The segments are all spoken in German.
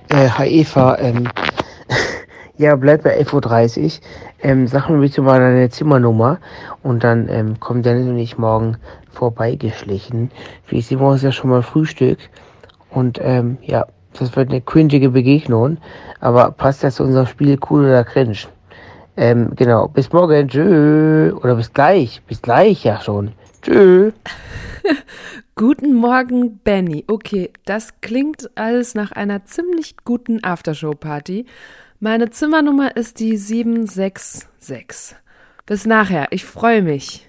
Hi Eva, ja, bleib bei 11:30 Uhr. Sag mir bitte mal deine Zimmernummer und dann kommen Dennis und ich morgen vorbeigeschlichen. Wie ich sehe, morgens ja schon mal Frühstück und ja, das wird eine cringige Begegnung, aber passt das zu unserem Spiel cool oder cringe? Genau, bis morgen, tschö, oder bis gleich ja schon, tschö. Guten Morgen, Benny. Okay, das klingt alles nach einer ziemlich guten Aftershow-Party. Meine Zimmernummer ist die 766. Bis nachher, ich freue mich.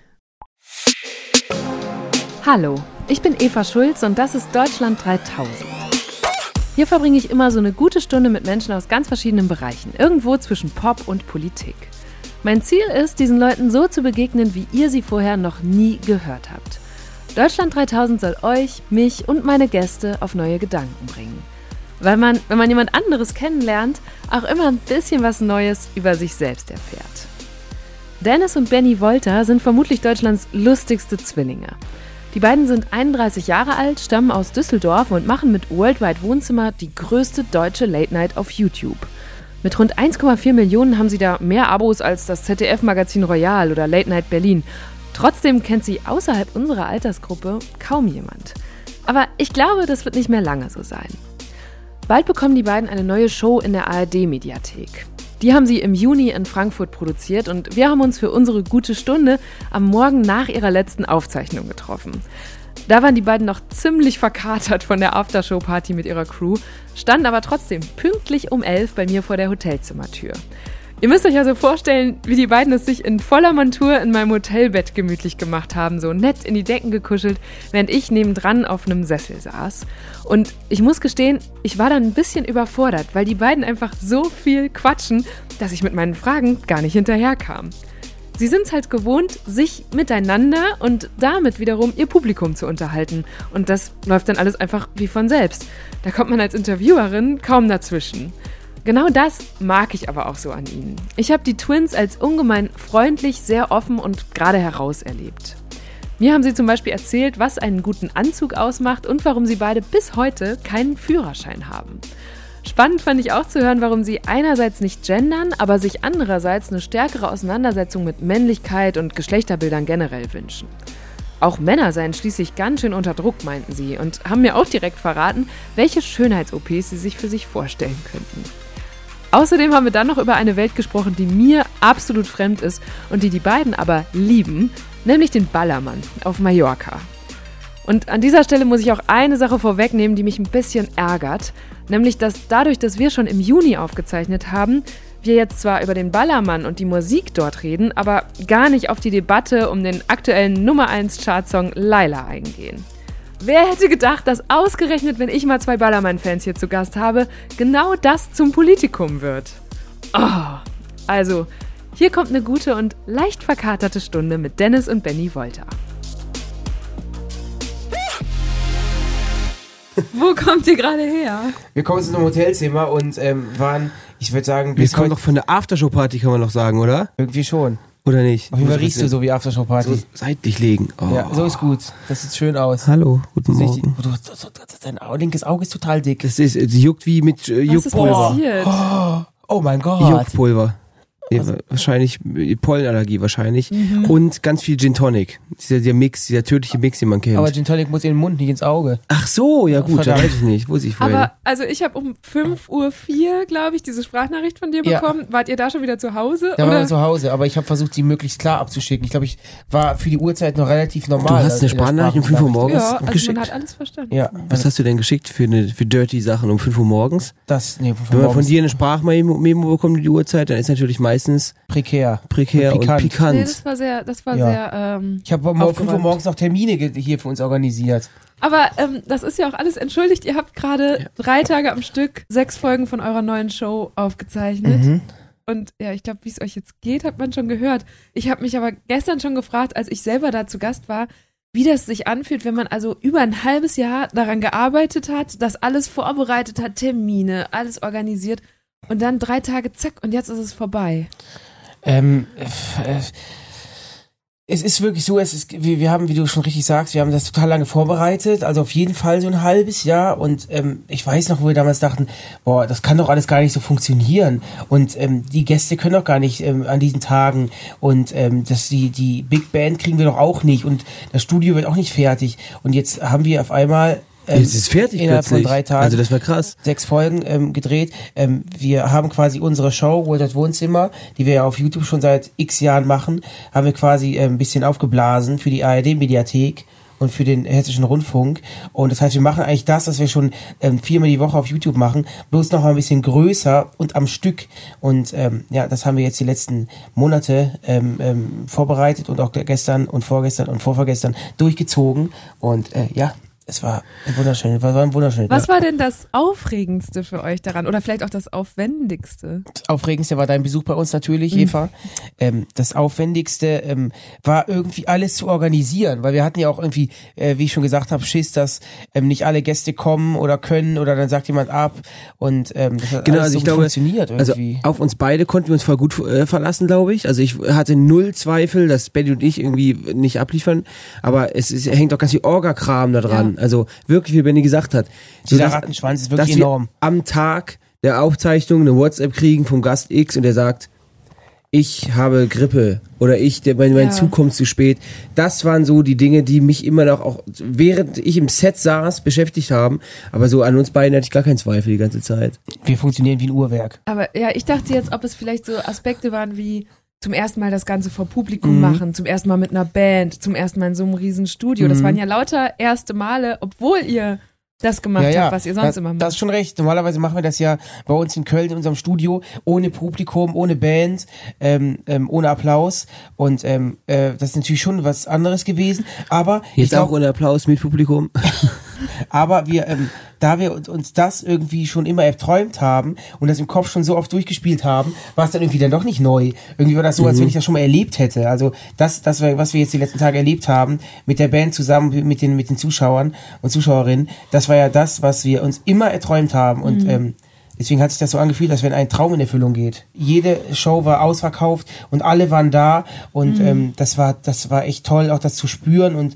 Hallo, ich bin Eva Schulz und das ist Deutschland 3000. Hier verbringe ich immer so eine gute Stunde mit Menschen aus ganz verschiedenen Bereichen, irgendwo zwischen Pop und Politik. Mein Ziel ist, diesen Leuten so zu begegnen, wie ihr sie vorher noch nie gehört habt. Deutschland 3000 soll euch, mich und meine Gäste auf neue Gedanken bringen. Weil man, wenn man jemand anderes kennenlernt, auch immer ein bisschen was Neues über sich selbst erfährt. Dennis und Benny Wolter sind vermutlich Deutschlands lustigste Zwillinge. Die beiden sind 31 Jahre alt, stammen aus Düsseldorf und machen mit Worldwide Wohnzimmer die größte deutsche Late Night auf YouTube. Mit rund 1,4 Millionen haben sie da mehr Abos als das ZDF-Magazin Royal oder Late Night Berlin. Trotzdem kennt sie außerhalb unserer Altersgruppe kaum jemand. Aber ich glaube, das wird nicht mehr lange so sein. Bald bekommen die beiden eine neue Show in der ARD-Mediathek. Die haben sie im Juni in Frankfurt produziert und wir haben uns für unsere gute Stunde am Morgen nach ihrer letzten Aufzeichnung getroffen. Da waren die beiden noch ziemlich verkatert von der Aftershow-Party mit ihrer Crew, standen aber trotzdem pünktlich um 11 bei mir vor der Hotelzimmertür. Ihr müsst euch also vorstellen, wie die beiden es sich in voller Montur in meinem Hotelbett gemütlich gemacht haben, so nett in die Decken gekuschelt, während ich nebendran auf einem Sessel saß. Und ich muss gestehen, ich war dann ein bisschen überfordert, weil die beiden einfach so viel quatschen, dass ich mit meinen Fragen gar nicht hinterherkam. Sie sind es halt gewohnt, sich miteinander und damit wiederum ihr Publikum zu unterhalten. Und das läuft dann alles einfach wie von selbst. Da kommt man als Interviewerin kaum dazwischen. Genau das mag ich aber auch so an ihnen. Ich habe die Twins als ungemein freundlich, sehr offen und gerade heraus erlebt. Mir haben sie zum Beispiel erzählt, was einen guten Anzug ausmacht und warum sie beide bis heute keinen Führerschein haben. Spannend fand ich auch zu hören, warum sie einerseits nicht gendern, aber sich andererseits eine stärkere Auseinandersetzung mit Männlichkeit und Geschlechterbildern generell wünschen. Auch Männer seien schließlich ganz schön unter Druck, meinten sie, und haben mir auch direkt verraten, welche Schönheits-OPs sie sich für sich vorstellen könnten. Außerdem haben wir dann noch über eine Welt gesprochen, die mir absolut fremd ist und die beiden aber lieben, nämlich den Ballermann auf Mallorca. Und an dieser Stelle muss ich auch eine Sache vorwegnehmen, die mich ein bisschen ärgert, nämlich dass dadurch, dass wir schon im Juni aufgezeichnet haben, wir jetzt zwar über den Ballermann und die Musik dort reden, aber gar nicht auf die Debatte um den aktuellen Nummer 1 Chartsong Laila eingehen. Wer hätte gedacht, dass ausgerechnet, wenn ich mal 2 Ballermann-Fans hier zu Gast habe, genau das zum Politikum wird? Oh, also, hier kommt eine gute und leicht verkaterte Stunde mit Dennis und Benny Wolter. Wo kommt ihr gerade her? Wir kommen jetzt in einem Hotelzimmer und waren, ich würde sagen... Wir kommen doch von der Aftershow-Party, kann man noch sagen, oder? Irgendwie schon. Oder nicht? Auf jeden Fall riechst du so wie Aftershow-Party. So seitlich legen. Oh. Ja, so ist gut. Das sieht schön aus. Hallo, guten Morgen. Dein linkes Auge ist total dick. Das juckt wie mit Juckpulver. Was ist passiert? Oh mein Gott. Juckpulver. Ja, wahrscheinlich Pollenallergie wahrscheinlich. Und ganz viel Gin Tonic. Dieser Mix, dieser tödliche Mix, den man kennt. Aber Gin Tonic muss in den Mund, nicht ins Auge. Ach so, ja gut, da weiß ich nicht. Wusste ich vorhin. Aber also ich habe um 5:04 Uhr, glaube ich, diese Sprachnachricht von dir bekommen. Wart ihr da schon wieder zu Hause? Da waren wir zu Hause, aber ich habe versucht, sie möglichst klar abzuschicken. Ich glaube, ich war für die Uhrzeit noch relativ normal. Du hast eine Sprachnachricht um 5 Uhr morgens also geschickt? man hat alles verstanden. Ja. Was hast du denn geschickt für dirty Sachen um 5 Uhr morgens? Wenn man von dir eine Sprachmemo bekommt, die Uhrzeit, dann ist natürlich meistens prekär und pikant. Nee, das war sehr ich habe um 5 Uhr morgens noch Termine hier für uns organisiert. Aber das ist ja auch alles entschuldigt. Ihr habt gerade 3 Tage am Stück 6 Folgen von eurer neuen Show aufgezeichnet. Und ja, ich glaube, wie es euch jetzt geht, hat man schon gehört. Ich habe mich aber gestern schon gefragt, als ich selber da zu Gast war, wie das sich anfühlt, wenn man also über ein halbes Jahr daran gearbeitet hat, das alles vorbereitet hat, Termine, alles organisiert und dann 3 Tage zack und jetzt ist es vorbei. Es ist wirklich so, wir haben, wie du schon richtig sagst, wir haben das total lange vorbereitet, also auf jeden Fall so ein halbes Jahr und ich weiß noch, wo wir damals dachten, boah, das kann doch alles gar nicht so funktionieren und die Gäste können doch gar nicht an diesen Tagen und die Big Band kriegen wir doch auch nicht und das Studio wird auch nicht fertig und jetzt haben wir auf einmal es ist fertig innerhalb plötzlich. Von 3 Tagen. Also das war krass. 6 Folgen gedreht. Wir haben quasi unsere Show, Walters Wohnzimmer, die wir ja auf YouTube schon seit x Jahren machen, haben wir quasi ein bisschen aufgeblasen für die ARD-Mediathek und für den Hessischen Rundfunk. Und das heißt, wir machen eigentlich das, was wir schon 4-mal die Woche auf YouTube machen, bloß noch mal ein bisschen größer und am Stück. Und das haben wir jetzt die letzten Monate vorbereitet und auch gestern und vorgestern und vorvergestern durchgezogen. Und es war ein wunderschönes. Was war denn das Aufregendste für euch daran? Oder vielleicht auch das Aufwendigste? Das Aufregendste war dein Besuch bei uns natürlich, Eva. Das Aufwendigste war irgendwie alles zu organisieren, weil wir hatten ja auch irgendwie, wie ich schon gesagt habe, Schiss, dass nicht alle Gäste kommen oder können oder dann sagt jemand ab und das hat alles so funktioniert irgendwie. Also auf uns beide konnten wir uns voll gut verlassen, glaube ich. Also ich hatte 0 Zweifel, dass Benny und ich irgendwie nicht abliefern, aber es hängt auch ganz viel Orga-Kram da dran. Ja. Also wirklich, wie Benny gesagt hat. Dieser Rattenschwanz ist wirklich enorm. Wir am Tag der Aufzeichnung eine WhatsApp kriegen vom Gast X und der sagt, ich habe Grippe oder mein Zug kommt zu spät. Das waren so die Dinge, die mich immer noch auch, während ich im Set saß, beschäftigt haben. Aber so an uns beiden hatte ich gar keinen Zweifel die ganze Zeit. Wir funktionieren wie ein Uhrwerk. Aber ja, ich dachte jetzt, ob es vielleicht so Aspekte waren wie zum ersten Mal das Ganze vor Publikum machen, zum ersten Mal mit einer Band, zum ersten Mal in so einem riesen Studio. Das waren ja lauter erste Male, obwohl ihr das gemacht habt, was ihr sonst immer macht. Das ist schon recht. Normalerweise machen wir das ja bei uns in Köln in unserem Studio, ohne Publikum, ohne Band, ohne Applaus. Und das ist natürlich schon was anderes gewesen. Aber jetzt auch ohne Applaus mit Publikum. Aber da wir uns das irgendwie schon immer erträumt haben und das im Kopf schon so oft durchgespielt haben, war es dann irgendwie dann doch nicht neu. Irgendwie war das so, als wenn ich das schon mal erlebt hätte. Also das was wir jetzt die letzten Tage erlebt haben, mit der Band zusammen, mit den Zuschauern und Zuschauerinnen, das war ja das, was wir uns immer erträumt haben. Und deswegen hat sich das so angefühlt, als wenn ein Traum in Erfüllung geht. Jede Show war ausverkauft und alle waren da und das war echt toll, auch das zu spüren und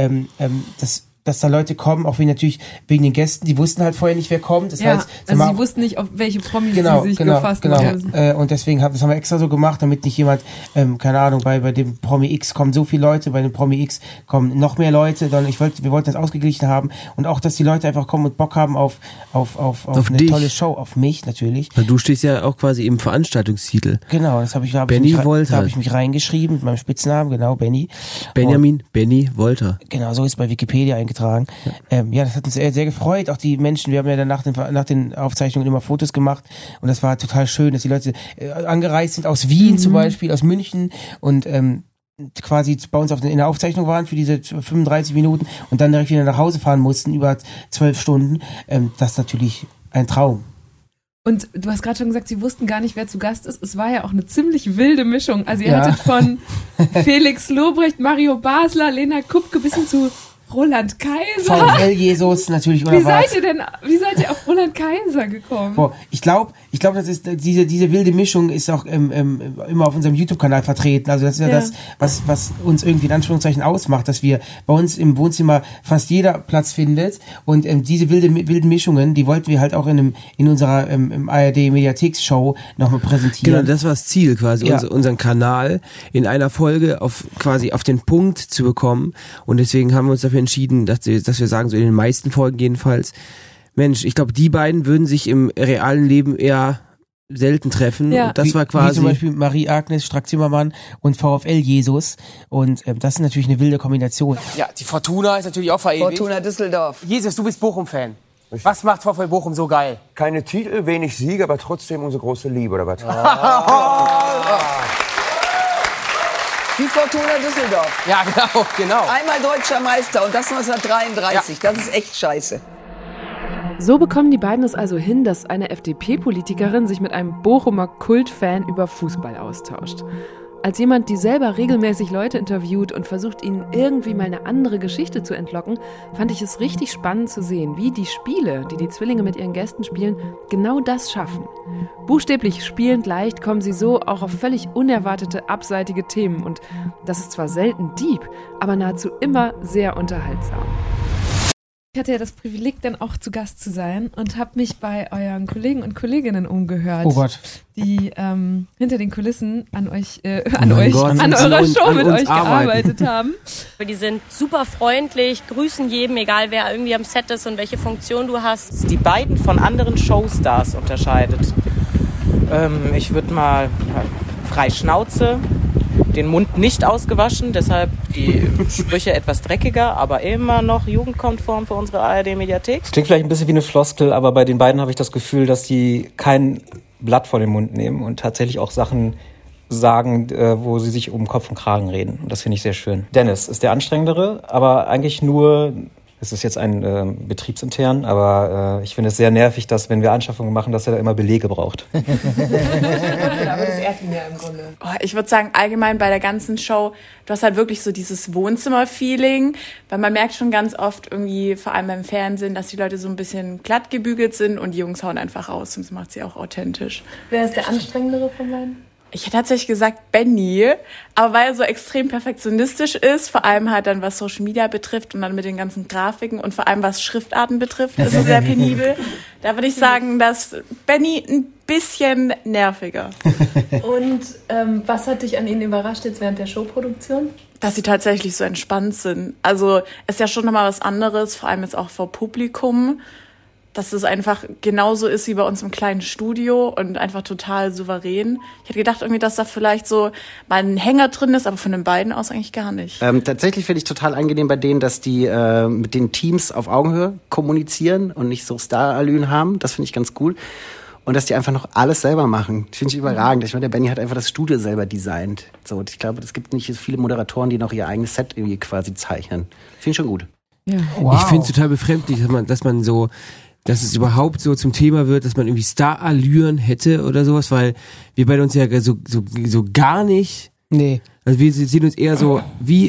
dass da Leute kommen, auch natürlich wegen den Gästen, die wussten halt vorher nicht, wer kommt. Das heißt, sie wussten nicht, auf welche Promis sie sich gefasst haben. Und deswegen das haben wir extra so gemacht, damit nicht jemand, keine Ahnung, bei dem Promi X kommen so viele Leute, bei dem Promi X kommen noch mehr Leute, sondern wir wollten das ausgeglichen haben und auch, dass die Leute einfach kommen und Bock haben auf eine dich. Tolle Show, auf mich natürlich. Weil du stehst ja auch quasi im Veranstaltungstitel. Genau, das habe ich mich reingeschrieben mit meinem Spitznamen, genau, Benny. Benny Wolter. Genau, so ist bei Wikipedia eingetragen. Das hat uns sehr, sehr gefreut. Auch die Menschen, wir haben ja dann nach den Aufzeichnungen immer Fotos gemacht und das war total schön, dass die Leute angereist sind aus Wien zum Beispiel, aus München und quasi bei uns in der Aufzeichnung waren für diese 35 Minuten und dann direkt wieder nach Hause fahren mussten, über 12 Stunden. Das ist natürlich ein Traum. Und du hast gerade schon gesagt, sie wussten gar nicht, wer zu Gast ist. Es war ja auch eine ziemlich wilde Mischung. Also ihr hattet von Felix Lobrecht, Mario Basler, Lena Kupke bis hin zu Roland Kaiser. VfL Jesus natürlich. Wie seid ihr auf Roland Kaiser gekommen? Boah, ich glaube, das ist diese wilde Mischung ist auch immer auf unserem YouTube-Kanal vertreten. Also das ist ja das, was uns irgendwie in Anführungszeichen ausmacht, dass wir bei uns im Wohnzimmer fast jeder Platz findet und diese wilden Mischungen, die wollten wir halt auch in unserer ARD-Mediatheks-Show nochmal präsentieren. Genau, das war das Ziel quasi, unseren Kanal in einer Folge auf den Punkt zu bekommen und deswegen haben wir uns dafür entschieden, dass wir sagen, so in den meisten Folgen jedenfalls, Mensch, ich glaube, die beiden würden sich im realen Leben eher selten treffen. Ja. Und das war quasi... Wie zum Beispiel Marie-Agnes Strack-Zimmermann und VfL Jesus. Und das ist natürlich eine wilde Kombination. Ja, die Fortuna ist natürlich auch verewigt. Fortuna Düsseldorf. Jesus, du bist Bochum-Fan. Was macht VfL Bochum so geil? Keine Titel, wenig Siege, aber trotzdem unsere große Liebe, oder was? Die Fortuna Düsseldorf. Ja, genau. Einmal deutscher Meister und das 1933. Ja. Das ist echt scheiße. So bekommen die beiden es also hin, dass eine FDP-Politikerin sich mit einem Bochumer Kultfan über Fußball austauscht. Als jemand, die selber regelmäßig Leute interviewt und versucht, ihnen irgendwie mal eine andere Geschichte zu entlocken, fand ich es richtig spannend zu sehen, wie die Spiele, die die Zwillinge mit ihren Gästen spielen, genau das schaffen. Buchstäblich spielend leicht kommen sie so auch auf völlig unerwartete, abseitige Themen. Und das ist zwar selten deep, aber nahezu immer sehr unterhaltsam. Ich hatte ja das Privileg, dann auch zu Gast zu sein und habe mich bei euren Kollegen und Kolleginnen umgehört, die hinter den Kulissen an eurer Show mit euch gearbeitet haben. Die sind super freundlich, grüßen jedem, egal wer irgendwie am Set ist und welche Funktion du hast. Die beiden von anderen Showstars unterscheidet. Ich würde mal frei Schnauze, den Mund nicht ausgewaschen, deshalb die Sprüche etwas dreckiger, aber immer noch jugendkonform für unsere ARD-Mediathek. Das klingt vielleicht ein bisschen wie eine Floskel, aber bei den beiden habe ich das Gefühl, dass die kein Blatt vor den Mund nehmen und tatsächlich auch Sachen sagen, wo sie sich um Kopf und Kragen reden. Und das finde ich sehr schön. Dennis ist der anstrengendere, aber eigentlich nur... Es ist jetzt ein betriebsintern, aber ich finde es sehr nervig, dass, wenn wir Anschaffungen machen, dass er da immer Belege braucht. Aber das ehrt ihn ja im Grunde. Ich würde sagen, allgemein bei der ganzen Show, du hast halt wirklich so dieses Wohnzimmer-Feeling, weil man merkt schon ganz oft irgendwie, vor allem beim Fernsehen, dass die Leute so ein bisschen glatt gebügelt sind und die Jungs hauen einfach raus und das macht sie auch authentisch. Wer ist der anstrengendere von beiden? Ich hätte tatsächlich gesagt Benny, aber weil er so extrem perfektionistisch ist, vor allem halt dann was Social Media betrifft und dann mit den ganzen Grafiken und vor allem was Schriftarten betrifft, ist er sehr penibel. Da würde ich sagen, dass Benny ein bisschen nerviger. Und was hat dich an ihnen überrascht jetzt während der Showproduktion? Dass sie tatsächlich so entspannt sind. Also es ist ja schon nochmal was anderes, vor allem jetzt auch vor Publikum, dass es einfach genauso ist wie bei uns im kleinen Studio und einfach total souverän. Ich hätte gedacht irgendwie, dass da vielleicht so mal ein Hänger drin ist, aber von den beiden aus eigentlich gar nicht. Tatsächlich finde ich total angenehm bei denen, dass die mit den Teams auf Augenhöhe kommunizieren und nicht so Star-Allüren haben. Das finde ich ganz cool. Und dass die einfach noch alles selber machen. Das finde ich überragend. Ich meine, der Benny hat einfach das Studio selber designt. So, und ich glaube, es gibt nicht so viele Moderatoren, die noch ihr eigenes Set irgendwie quasi zeichnen. Finde ich schon gut. Ja. Wow. Ich finde es total befremdlich, dass es überhaupt so zum Thema wird, dass man irgendwie Star-Allüren hätte oder sowas, weil wir beide uns ja so gar nicht. Nee. Also wir sehen uns eher so wie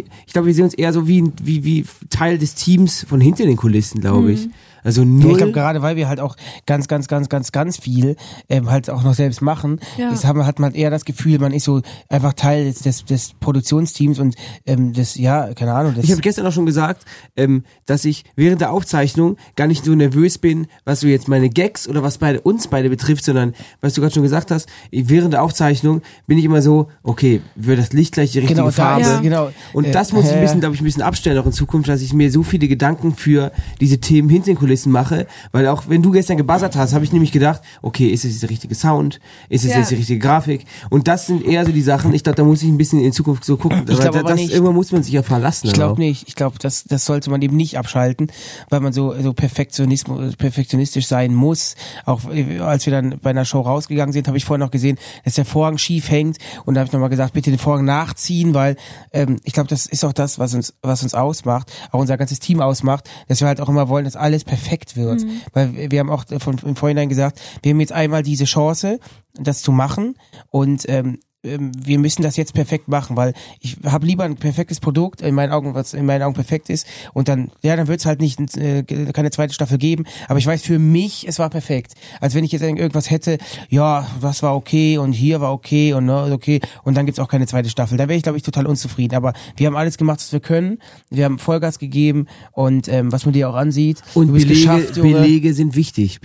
Teil des Teams von hinter den Kulissen, glaube ich. Also null. Ja, ich glaube, gerade weil wir halt auch ganz viel halt auch noch selbst machen, hat man halt eher das Gefühl, man ist so einfach Teil des Produktionsteams und keine Ahnung. Ich habe gestern auch schon gesagt, dass ich während der Aufzeichnung gar nicht so nervös bin, was so jetzt meine Gags oder was uns beide betrifft, sondern, was du gerade schon gesagt hast, während der Aufzeichnung bin ich immer so, okay, wird das Licht gleich die richtige Farbe? Ja. Genau. Und das muss ich ein bisschen abstellen auch in Zukunft, dass ich mir so viele Gedanken für diese Themen hinter den Kulissen mache, weil auch wenn du gestern gebuzzert hast, habe ich nämlich gedacht, okay, ist es jetzt der richtige Sound? Ist es jetzt die richtige Grafik? Und das sind eher so die Sachen, ich glaube, da muss ich ein bisschen in Zukunft so gucken. Irgendwann muss man sich ja verlassen. Ich glaube nicht. Ich glaube, das sollte man eben nicht abschalten, weil man so perfektionistisch sein muss. Auch als wir dann bei einer Show rausgegangen sind, habe ich vorhin noch gesehen, dass der Vorhang schief hängt und da habe ich nochmal gesagt, bitte den Vorhang nachziehen, weil ich glaube, das ist auch das, was uns ausmacht, auch unser ganzes Team ausmacht, dass wir halt auch immer wollen, dass alles perfekt wird. Weil wir haben auch im Vorhinein gesagt, wir haben jetzt einmal diese Chance, das zu machen und wir müssen das jetzt perfekt machen, weil ich habe lieber ein perfektes Produkt, in meinen Augen, was in meinen Augen perfekt ist und dann wird es halt nicht keine zweite Staffel geben, aber ich weiß für mich, es war perfekt. Als wenn ich jetzt irgendwas hätte, ja, das war okay und hier war okay und okay und dann gibt's auch keine zweite Staffel. Da wäre ich, glaube ich, total unzufrieden, aber wir haben alles gemacht, was wir können. Wir haben Vollgas gegeben und was man dir auch ansieht. Und Belege sind wichtig.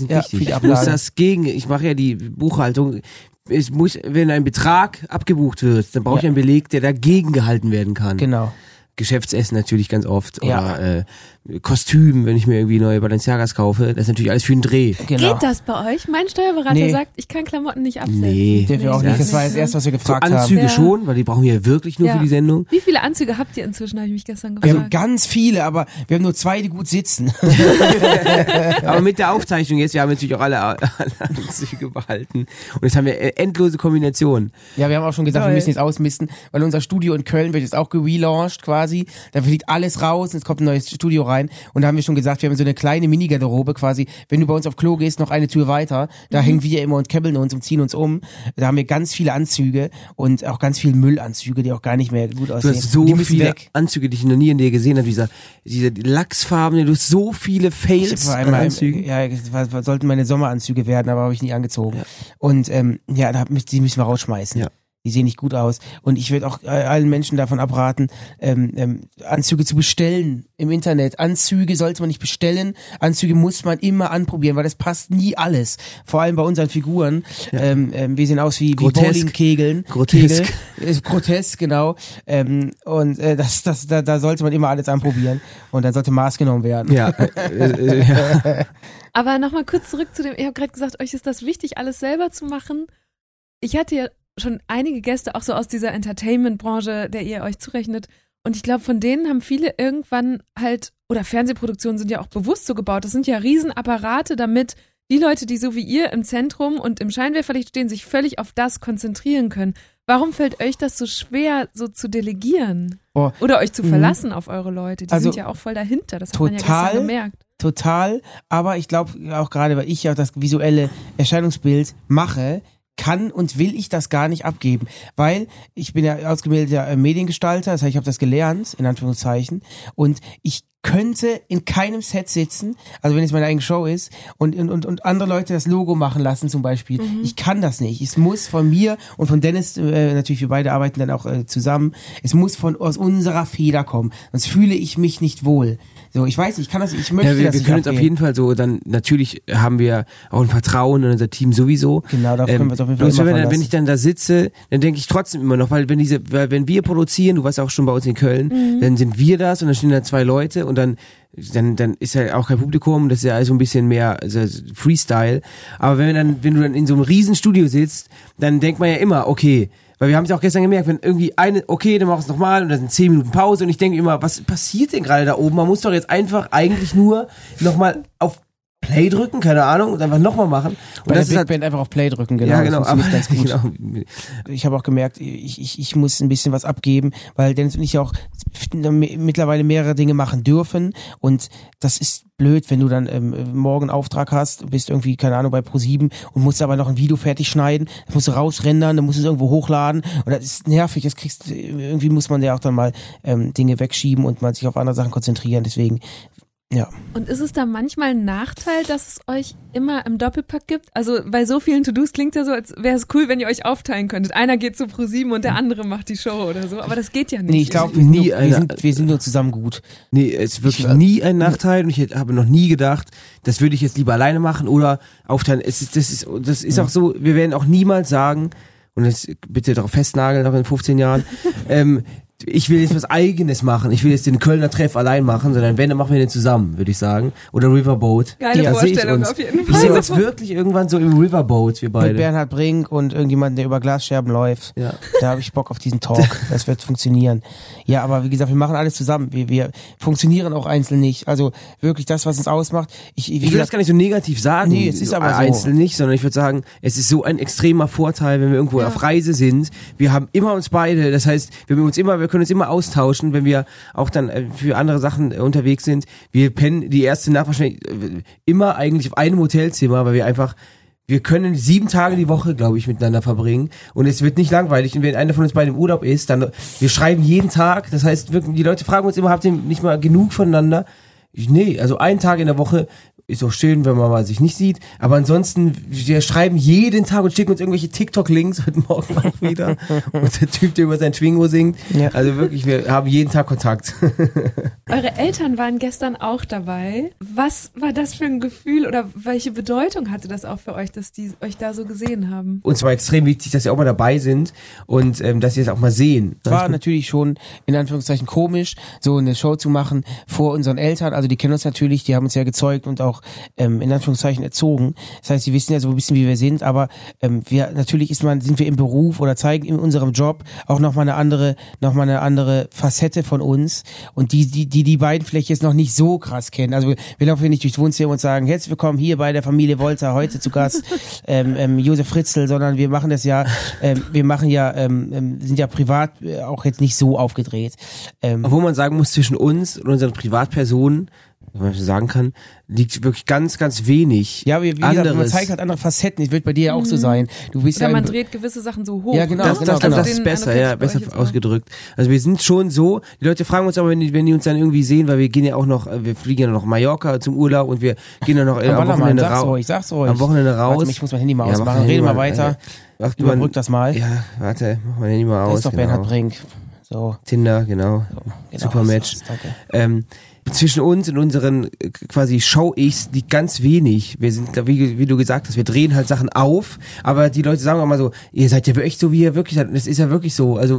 Ich mache ja die Buchhaltung. Wenn ein Betrag abgebucht wird, dann brauche ich einen Beleg, der dagegen gehalten werden kann. Genau. Geschäftsessen natürlich ganz oft. Oder Kostüm, wenn ich mir irgendwie neue Balenciagas kaufe. Das ist natürlich alles für einen Dreh. Genau. Geht das bei euch? Mein Steuerberater sagt, ich kann Klamotten nicht absetzen. Nee. Dürfen wir auch nicht. Das war das Erste, was wir gefragt haben. Anzüge schon, weil die brauchen wir ja wirklich nur für die Sendung. Wie viele Anzüge habt ihr inzwischen, habe ich mich gestern gefragt. Wir haben ganz viele, aber wir haben nur 2, die gut sitzen. Aber mit der Aufzeichnung jetzt, wir haben natürlich auch alle Anzüge behalten. Und jetzt haben wir endlose Kombinationen. Ja, wir haben auch schon gesagt, wir müssen jetzt ausmisten, weil unser Studio in Köln wird jetzt auch gelauncht quasi. quasi, da fliegt alles raus und es kommt ein neues Studio rein und da haben wir schon gesagt, wir haben so eine kleine Mini-Garderobe quasi, wenn du bei uns auf Klo gehst, noch eine Tür weiter, da hängen wir immer und käbbeln uns und ziehen uns um, da haben wir ganz viele Anzüge und auch ganz viele Müllanzüge, die auch gar nicht mehr gut aussehen. Du hast so die müssen viele weg. Anzüge, die ich noch nie in dir gesehen habe, diese Lachsfarben, du hast so viele Fails an Anzügen. Ja, das sollten meine Sommeranzüge werden, aber habe ich nie angezogen. Ja. Und die müssen wir rausschmeißen. Ja. Die sehen nicht gut aus. Und ich würde auch allen Menschen davon abraten, Anzüge zu bestellen im Internet. Anzüge sollte man nicht bestellen. Anzüge muss man immer anprobieren, weil das passt nie alles. Vor allem bei unseren Figuren. Ja. Wir sehen aus wie Bowlingkegeln. Grotesk. Grotesk, genau. Da sollte man immer alles anprobieren. Und dann sollte Maß genommen werden. Ja. Aber nochmal kurz zurück zu dem, ich habe gerade gesagt, euch ist das wichtig, alles selber zu machen. Ich hatte ja schon einige Gäste, auch so aus dieser Entertainment-Branche, der ihr euch zurechnet. Und ich glaube, von denen haben viele irgendwann halt, oder Fernsehproduktionen sind ja auch bewusst so gebaut, das sind ja Riesenapparate, damit die Leute, die so wie ihr im Zentrum und im Scheinwerferlicht stehen, sich völlig auf das konzentrieren können. Warum fällt euch das so schwer, so zu delegieren? Oder euch zu verlassen auf eure Leute? Die sind ja auch voll dahinter, das hat man ja gestern gemerkt. Total, aber ich glaube auch gerade, weil ich ja das visuelle Erscheinungsbild mache, kann und will ich das gar nicht abgeben, weil ich bin ja ausgebildeter Mediengestalter, das heißt, ich habe das gelernt, in Anführungszeichen, und ich könnte in keinem Set sitzen, also wenn es meine eigene Show ist und andere Leute das Logo machen lassen zum Beispiel. Ich kann das nicht. Es muss von mir und von Dennis, natürlich wir beide arbeiten dann auch zusammen, es muss aus unserer Feder kommen, sonst fühle ich mich nicht wohl. So, ich weiß nicht, ich kann das, ich möchte das nicht. Wir können uns auf jeden Fall so, dann natürlich haben wir auch ein Vertrauen in unser Team sowieso. Genau, da können wir uns auf jeden Fall immer verlassen. Wenn ich dann da sitze, dann denke ich trotzdem immer noch, weil wenn wir produzieren, du warst auch schon bei uns in Köln, dann sind wir das und dann stehen da 2 Leute und dann ist ja auch kein Publikum, das ist ja also ein bisschen mehr Freestyle. Aber wenn du dann in so einem riesen Studio sitzt, dann denkt man ja immer, okay, weil wir haben es ja auch gestern gemerkt, wenn irgendwie dann mach es nochmal und dann sind 10 Minuten Pause und ich denke immer, was passiert denn gerade da oben? Man muss doch jetzt einfach eigentlich nur nochmal auf Play drücken, keine Ahnung, und einfach nochmal machen. Und das ist halt einfach auf Play drücken, genau. Ja, genau, aber ganz gut. Genau. Ich habe auch gemerkt, ich muss ein bisschen was abgeben, weil Dennis und ich auch mittlerweile mehrere Dinge machen dürfen und das ist blöd, wenn du dann morgen einen Auftrag hast, bist irgendwie, keine Ahnung, bei Pro7 und musst aber noch ein Video fertig schneiden, das musst du rausrendern, dann musst du es irgendwo hochladen und das ist nervig, irgendwie muss man ja auch dann mal Dinge wegschieben und mal sich auf andere Sachen konzentrieren, deswegen ja. Und ist es da manchmal ein Nachteil, dass es euch immer im Doppelpack gibt? Also bei so vielen To-Dos klingt ja so, als wäre es cool, wenn ihr euch aufteilen könntet. Einer geht zu Pro7 und der andere macht die Show oder so. Aber das geht ja nicht. Nee, ich glaube, wir sind nur zusammen gut. Nee, es ist wirklich nie ein Nachteil und ich habe noch nie gedacht, das würde ich jetzt lieber alleine machen oder aufteilen. Das ist auch so, wir werden auch niemals sagen, und jetzt bitte darauf festnageln, auch in 15 Jahren, ich will jetzt was Eigenes machen. Ich will jetzt den Kölner Treff allein machen, sondern wenn, dann machen wir den zusammen, würde ich sagen. Oder Riverboat. Geile Vorstellung auf jeden Fall. Ich sehe uns wirklich irgendwann so im Riverboat, wir beide. Mit Bernhard Brink und irgendjemand, der über Glasscherben läuft. Ja. Da habe ich Bock auf diesen Talk. Das wird funktionieren. Ja, aber wie gesagt, wir machen alles zusammen. Wir funktionieren auch einzeln nicht. Also wirklich das, was uns ausmacht. Ich will das gar nicht so negativ sagen. Nee, es ist aber so. Einzeln nicht, sondern ich würde sagen, es ist so ein extremer Vorteil, wenn wir irgendwo auf Reise sind. Wir haben immer uns beide, das heißt, wir können uns immer austauschen, wenn wir auch dann für andere Sachen unterwegs sind. Wir pennen die erste Nacht wahrscheinlich immer eigentlich auf einem Hotelzimmer, weil wir können 7 Tage die Woche, glaube ich, miteinander verbringen und es wird nicht langweilig und wenn einer von uns beiden im Urlaub ist, dann wir schreiben jeden Tag, das heißt, wirklich, die Leute fragen uns immer, habt ihr nicht mal genug voneinander? Nee, also einen Tag in der Woche ist auch schön, wenn man mal sich nicht sieht, aber ansonsten, wir schreiben jeden Tag und schicken uns irgendwelche TikTok-Links, heute Morgen auch wieder, und der Typ, der über sein Schwingo singt, also wirklich, wir haben jeden Tag Kontakt. Eure Eltern waren gestern auch dabei. Was war das für ein Gefühl oder welche Bedeutung hatte das auch für euch, dass die euch da so gesehen haben? Uns war extrem wichtig, dass sie auch mal dabei sind und dass sie es auch mal sehen. War natürlich schon, in Anführungszeichen, komisch, so eine Show zu machen vor unseren Eltern, also die kennen uns natürlich, die haben uns ja gezeugt und auch auch in Anführungszeichen erzogen. Das heißt, sie wissen ja so ein bisschen, wie wir sind, aber natürlich sind wir im Beruf oder zeigen in unserem Job auch nochmal eine andere Facette von uns und die beiden vielleicht jetzt noch nicht so krass kennen. Also wir laufen hier nicht durchs Wohnzimmer und sagen, herzlich willkommen hier bei der Familie Wolter, heute zu Gast Josef Fritzl, sondern wir machen das ja, sind ja privat auch jetzt nicht so aufgedreht. Obwohl man sagen muss, zwischen uns und unseren Privatpersonen, wenn man so sagen kann, liegt wirklich ganz, ganz wenig. Ja, wie gesagt, man zeigt halt andere Facetten. Das wird bei dir ja auch so sein. Du bist Oder ja man dreht gewisse Sachen so hoch. Ja, genau. Das ist besser, besser ausgedrückt. Also wir sind schon so, die Leute fragen uns aber, wenn die uns dann irgendwie sehen, weil wir gehen ja auch noch, wir fliegen ja noch Mallorca zum Urlaub und wir gehen ja noch am Wochenende raus. Sag's ruhig. Am Wochenende raus. Warte, ich muss mein Handy mal ausmachen. Rede mal weiter. Überbrück das mal. Ja, warte, mach mein Handy mal aus. Das ist doch Bernhard Brink. So. Tinder, genau. Supermatch. Danke. Zwischen uns und unseren quasi Show-Ichs liegt ganz wenig. Wir sind, wie du gesagt hast, wir drehen halt Sachen auf, aber die Leute sagen auch mal so, ihr seid ja echt so, wie ihr wirklich seid. Und das ist ja wirklich so. Also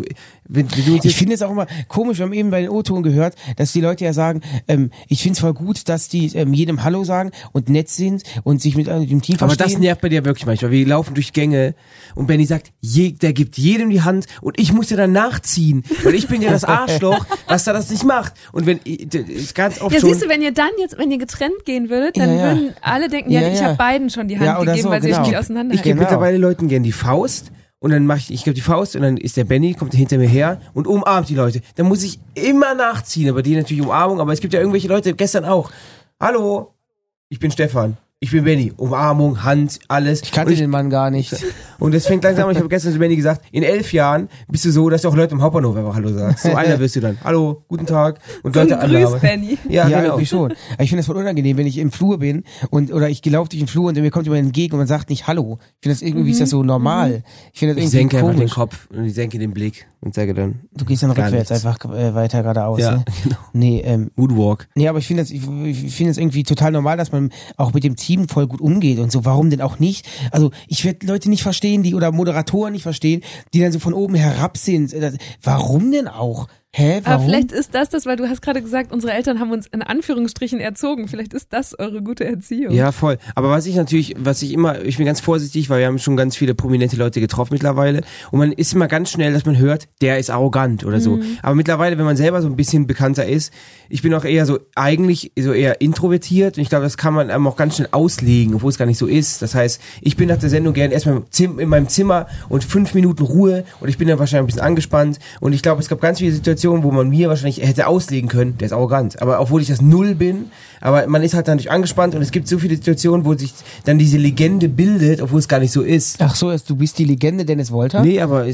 ich finde es auch immer komisch, wir haben eben bei den O-Ton gehört, dass die Leute ja sagen, ich finde es voll gut, dass die jedem Hallo sagen und nett sind und sich mit dem Team verstehen. Aber das nervt bei dir wirklich manchmal. Wir laufen durch Gänge und Benny sagt, der gibt jedem die Hand und ich muss ja dann nachziehen, weil ich bin ja das Arschloch, was da das nicht macht. Und wenn ganz oft siehst du, wenn ihr getrennt gehen würdet, dann würden alle denken, ich habe beiden schon die Hand gegeben, weil sie euch nicht auseinanderhalten. Ich gebe mittlerweile Leuten gern die Faust und dann ich gebe die Faust und dann ist der Benny, kommt hinter mir her und umarmt die Leute. Dann muss ich immer nachziehen, aber die natürlich Umarmung, aber es gibt ja irgendwelche Leute, gestern auch. Hallo, ich bin Stefan. Ich bin Benny. Umarmung, Hand, alles. Ich kannte den Mann gar nicht. Und das fängt langsam an. Ich habe gestern zu Benny gesagt, in 11 Jahren bist du so, dass du auch Leute im Hauptbahnhof einfach Hallo sagst. So einer wirst du dann. Hallo, guten Tag. Und Leute Grüß Benny. Ja, genau. Irgendwie schon. Aber ich finde das voll unangenehm, wenn ich im Flur bin oder ich laufe durch den Flur und mir kommt jemand entgegen und man sagt nicht Hallo. Ich finde das irgendwie, ist das so normal. Ich finde das irgendwie senke komisch. Einfach den Kopf und ich senke den Blick und sage dann. Du gehst dann rückwärts einfach weiter geradeaus. Ja, ne? genau. Nee, Moodwalk. Nee, aber ich finde das irgendwie total normal, dass man auch mit dem Team voll gut umgeht und so. Warum denn auch nicht? Also ich werde Leute nicht verstehen, oder Moderatoren nicht verstehen, die dann so von oben herab sind. Warum denn auch? Warum? Aber vielleicht ist das, weil du hast gerade gesagt, unsere Eltern haben uns in Anführungsstrichen erzogen. Vielleicht ist das eure gute Erziehung. Ja, voll. Aber ich bin ganz vorsichtig, weil wir haben schon ganz viele prominente Leute getroffen mittlerweile und man ist immer ganz schnell, dass man hört, der ist arrogant oder so. Aber mittlerweile, wenn man selber so ein bisschen bekannter ist, ich bin auch eher so eher introvertiert und ich glaube, das kann man einem auch ganz schnell auslegen, obwohl es gar nicht so ist. Das heißt, ich bin nach der Sendung gerne erstmal in meinem Zimmer und 5 Minuten Ruhe und ich bin dann wahrscheinlich ein bisschen angespannt und ich glaube, es gab ganz viele Situationen, wo man mir wahrscheinlich hätte auslegen können, der ist arrogant. Aber obwohl ich das Null bin, aber man ist halt dann nicht angespannt und es gibt so viele Situationen, wo sich dann diese Legende bildet, obwohl es gar nicht so ist. Ach so, du bist die Legende Dennis Wolter? Nee, aber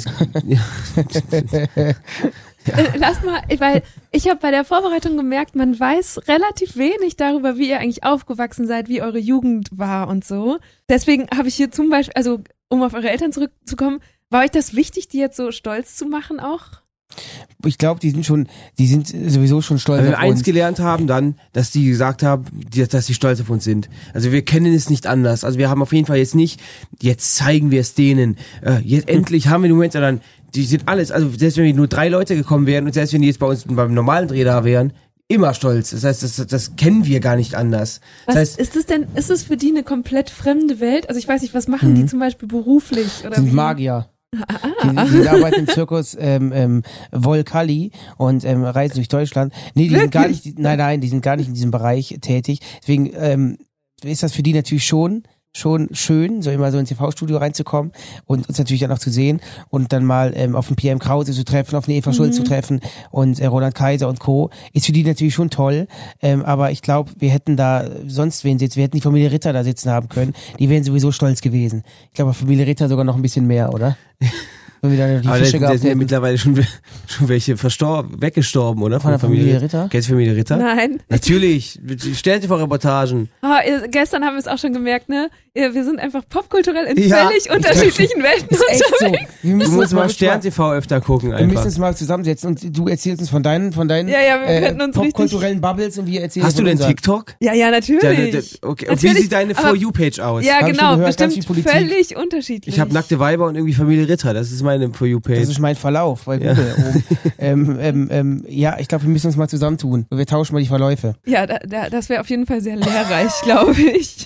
Lass mal, weil ich habe bei der Vorbereitung gemerkt, man weiß relativ wenig darüber, wie ihr eigentlich aufgewachsen seid, wie eure Jugend war und so. Deswegen habe ich hier zum Beispiel, also um auf eure Eltern zurückzukommen, war euch das wichtig, die jetzt so stolz zu machen auch? Ich glaube, die sind sowieso schon stolz auf uns. Wenn wir eins gelernt haben, dann, dass die gesagt haben, dass sie stolz auf uns sind. Also wir kennen es nicht anders. Also wir haben auf jeden Fall jetzt zeigen wir es denen. Jetzt endlich haben wir den Moment, sondern die sind alles, also selbst wenn nur 3 Leute gekommen wären und selbst wenn die jetzt bei uns beim normalen Dreh da wären, immer stolz. Das heißt, das kennen wir gar nicht anders. Das heißt, ist es für die eine komplett fremde Welt? Also ich weiß nicht, was machen die zum Beispiel beruflich? Oder sind Magier. Die arbeiten im Zirkus Volcalli und reisen durch Deutschland. Nee, die sind gar nicht, die sind gar nicht in diesem Bereich tätig. Deswegen ist das für die natürlich schon schön, so immer so ins TV-Studio reinzukommen und uns natürlich dann auch zu sehen und dann mal auf den PM Krause zu treffen, auf eine Eva Schulz zu treffen und Roland Kaiser und Co. Ist für die natürlich schon toll, aber ich glaube, wir hätten da sonst wen sitzen, wir hätten die Familie Ritter da sitzen haben können, die wären sowieso stolz gewesen. Ich glaube, Familie Ritter sogar noch ein bisschen mehr, oder? Wenn wir dann die aber Fische gehabt sind ja mittlerweile schon welche weggestorben, oder? Von der Familie Ritter? Kennst du Familie Ritter? Nein. Natürlich. Stellt dir vor Reportagen. Gestern haben wir es auch schon gemerkt, ne? Wir sind einfach popkulturell in völlig unterschiedlichen Welten unterwegs. So. Du musst mal Stern TV öfter gucken einfach. Wir müssen uns mal zusammensetzen und du erzählst uns von deinen wir könnten uns popkulturellen Bubbles und wir erzählen. Hast du denn TikTok? Ja, natürlich. Okay. Und wie sieht deine For You Page aus? Ja, genau, bestimmt völlig unterschiedlich. Ich habe nackte Weiber und irgendwie Familie Ritter. Das ist meine For You-Page. Das ist mein Verlauf bei Google oben. Ja, ich glaube, wir müssen uns mal zusammentun. Wir tauschen mal die Verläufe. Ja, das wäre auf jeden Fall sehr lehrreich, glaube ich.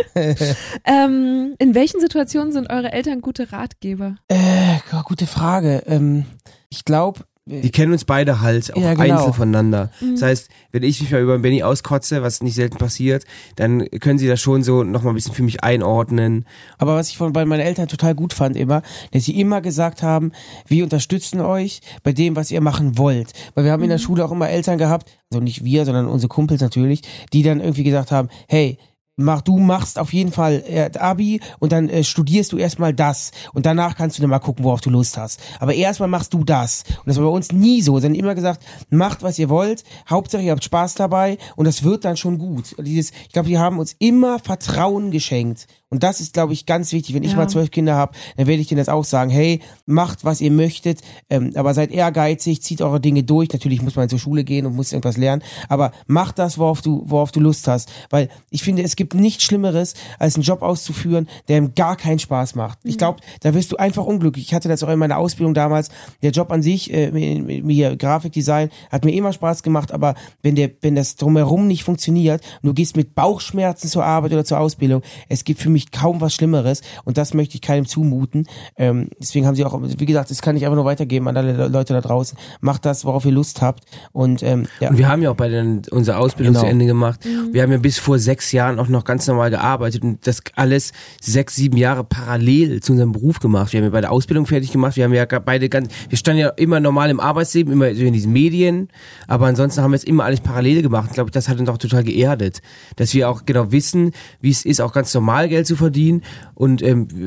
In welchen Situationen sind eure Eltern gute Ratgeber? Gute Frage. Ich glaube, die kennen uns beide halt auch einzeln voneinander. Das heißt, wenn ich mich mal über den Benny auskotze, was nicht selten passiert, dann können sie das schon so nochmal ein bisschen für mich einordnen. Aber was ich bei meinen Eltern total gut fand immer, dass sie immer gesagt haben, wir unterstützen euch bei dem, was ihr machen wollt. Weil wir haben in der Schule auch immer Eltern gehabt, also nicht wir, sondern unsere Kumpels natürlich, die dann irgendwie gesagt haben, hey, du machst auf jeden Fall Abi und dann studierst du erstmal das und danach kannst du dann mal gucken, worauf du Lust hast. Aber erstmal machst du das. Und das war bei uns nie so. Sie haben immer gesagt, macht, was ihr wollt, Hauptsache ihr habt Spaß dabei und das wird dann schon gut. Ich glaube, die haben uns immer Vertrauen geschenkt. Und das ist, glaube ich, ganz wichtig. Wenn ich mal 12 Kinder habe, dann werde ich denen das auch sagen. Hey, macht, was ihr möchtet, aber seid ehrgeizig, zieht eure Dinge durch. Natürlich muss man zur Schule gehen und muss irgendwas lernen, aber macht das, worauf du Lust hast. Weil ich finde, es gibt nichts Schlimmeres, als einen Job auszuführen, der ihm gar keinen Spaß macht. Ich glaube, da wirst du einfach unglücklich. Ich hatte das auch in meiner Ausbildung damals. Der Job an sich, hier Grafikdesign, hat mir immer Spaß gemacht, aber wenn das drumherum nicht funktioniert und du gehst mit Bauchschmerzen zur Arbeit oder zur Ausbildung, es gibt für mich kaum was Schlimmeres und das möchte ich keinem zumuten. Deswegen haben sie auch, wie gesagt, das kann ich einfach nur weitergeben an alle Leute da draußen. Macht das, worauf ihr Lust habt. Und Und wir haben ja auch unsere Ausbildung zu Ende gemacht. Wir haben ja bis vor 6 Jahren auch noch ganz normal gearbeitet und das alles 6, 7 Jahre parallel zu unserem Beruf gemacht. Wir haben ja bei der Ausbildung fertig gemacht. Wir haben ja wir standen ja immer normal im Arbeitsleben, immer so in diesen Medien, aber ansonsten haben wir jetzt immer alles parallel gemacht. Ich glaube, das hat uns auch total geerdet, dass wir auch genau wissen, wie es ist, auch ganz normal Geld zu verdienen und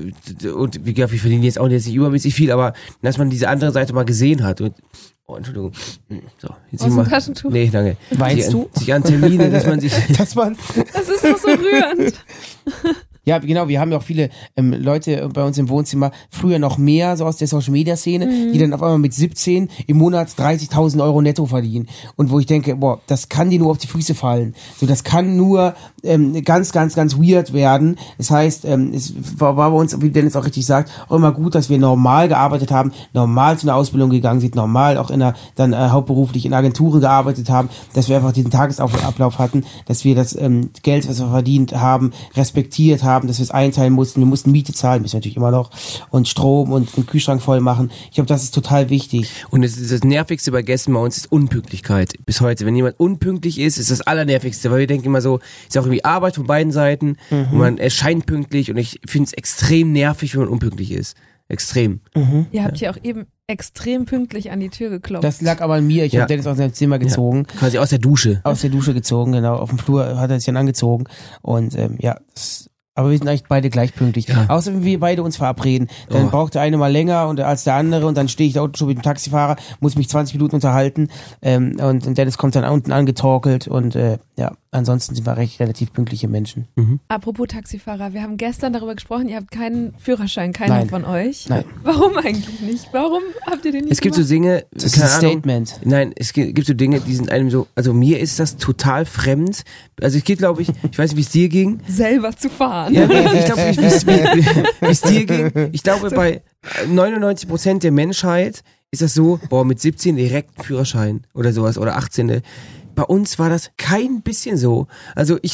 wie gesagt, wir verdienen jetzt auch nicht übermäßig viel, aber dass man diese andere Seite mal gesehen hat und Entschuldigung. So, jetzt aus dem Taschentuch? Nee, danke. Weinst du? Sich an Termine, dass man sich... Das ist doch so rührend. Ja, genau, wir haben ja auch viele Leute bei uns im Wohnzimmer, früher noch mehr so aus der Social-Media-Szene, die dann auf einmal mit 17 im Monat 30.000 Euro netto verdienen. Und wo ich denke, boah, das kann dir nur auf die Füße fallen. So, das kann nur ganz, ganz, ganz weird werden. Das heißt, es war bei uns, wie Dennis auch richtig sagt, auch immer gut, dass wir normal gearbeitet haben, normal zu einer Ausbildung gegangen sind, normal auch dann hauptberuflich in Agenturen gearbeitet haben, dass wir einfach diesen Tagesablauf hatten, dass wir das Geld, was wir verdient haben, respektiert haben, dass wir es einteilen mussten. Wir mussten Miete zahlen, müssen wir natürlich immer noch, und Strom und den Kühlschrank voll machen. Ich glaube, das ist total wichtig. Und das Nervigste bei Gästen bei uns ist Unpünktlichkeit. Bis heute. Wenn jemand unpünktlich ist das Allernervigste, weil wir denken immer so, ist auch irgendwie Arbeit von beiden Seiten und man erscheint pünktlich und ich finde es extrem nervig, wenn man unpünktlich ist. Extrem. Ihr habt ja auch eben extrem pünktlich an die Tür geklopft. Das lag aber an mir. Ich habe Dennis aus seinem Zimmer gezogen. Ja, quasi aus der Dusche. Aus der Dusche gezogen, genau. Auf dem Flur hat er sich dann angezogen. Und aber wir sind eigentlich beide gleich pünktlich. Ja. Außer wenn wir beide uns verabreden. Dann braucht der eine mal länger als der andere und dann stehe ich da unten schon mit dem Taxifahrer, muss mich 20 Minuten unterhalten und Dennis kommt dann unten angetorkelt und ansonsten sind wir relativ pünktliche Menschen. Apropos Taxifahrer, wir haben gestern darüber gesprochen, ihr habt keinen Führerschein, keiner von euch. Nein. Warum eigentlich nicht? Warum habt ihr den nicht Es gibt so Dinge, das ist ein Statement. Nein, es gibt so Dinge, die sind einem so, also mir ist das total fremd. Also es geht, glaube ich weiß nicht, wie es dir ging. Selber zu fahren. Ja, ich glaube nicht, wie es dir ging. Ich glaube, bei 99% der Menschheit ist das so, mit 17 direkt einen Führerschein oder sowas oder 18. Bei uns war das kein bisschen so. Also ich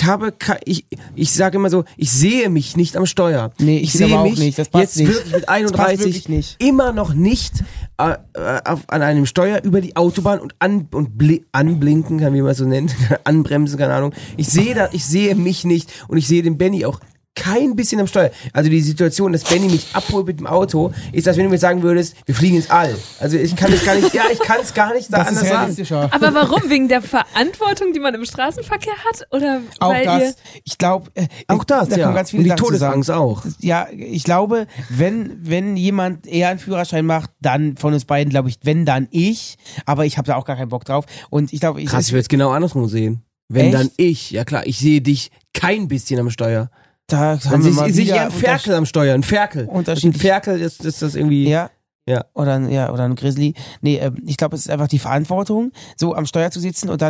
sage immer so, ich sehe mich nicht am Steuer. Nee, ich sehe mich nicht. Das passt jetzt nicht. Wirklich mit 31 nicht. Immer noch nicht an einem Steuer über die Autobahn und anblinken, kann wie man es so nennt, anbremsen, keine Ahnung. Ich sehe mich nicht und ich sehe den Benny auch kein bisschen am Steuer. Also die Situation, dass Benny mich abholt mit dem Auto, ist, als wenn du mir sagen würdest, wir fliegen ins All. Also ich kann es gar nicht anders sagen. Aber warum? Wegen der Verantwortung, die man im Straßenverkehr hat? Oder auch weil das. Ich glaube, auch das, da kommen ganz viele und die Sachen Todesangst zusammen. auch. Ja, ich glaube, wenn jemand eher einen Führerschein macht, dann von uns beiden, glaube ich, wenn dann ich. Aber ich habe da auch gar keinen Bock drauf. Und ich glaube, krass, ich würde es genau andersrum sehen. Wenn dann ich, ja klar, ich sehe dich kein bisschen am Steuer. Da haben wir mal wieder ein Ferkel am Steuer, ein Ferkel. Ein Ferkel ist das irgendwie. Ja. Oder ein Grizzly. Nee, ich glaube, es ist einfach die Verantwortung, so am Steuer zu sitzen und dann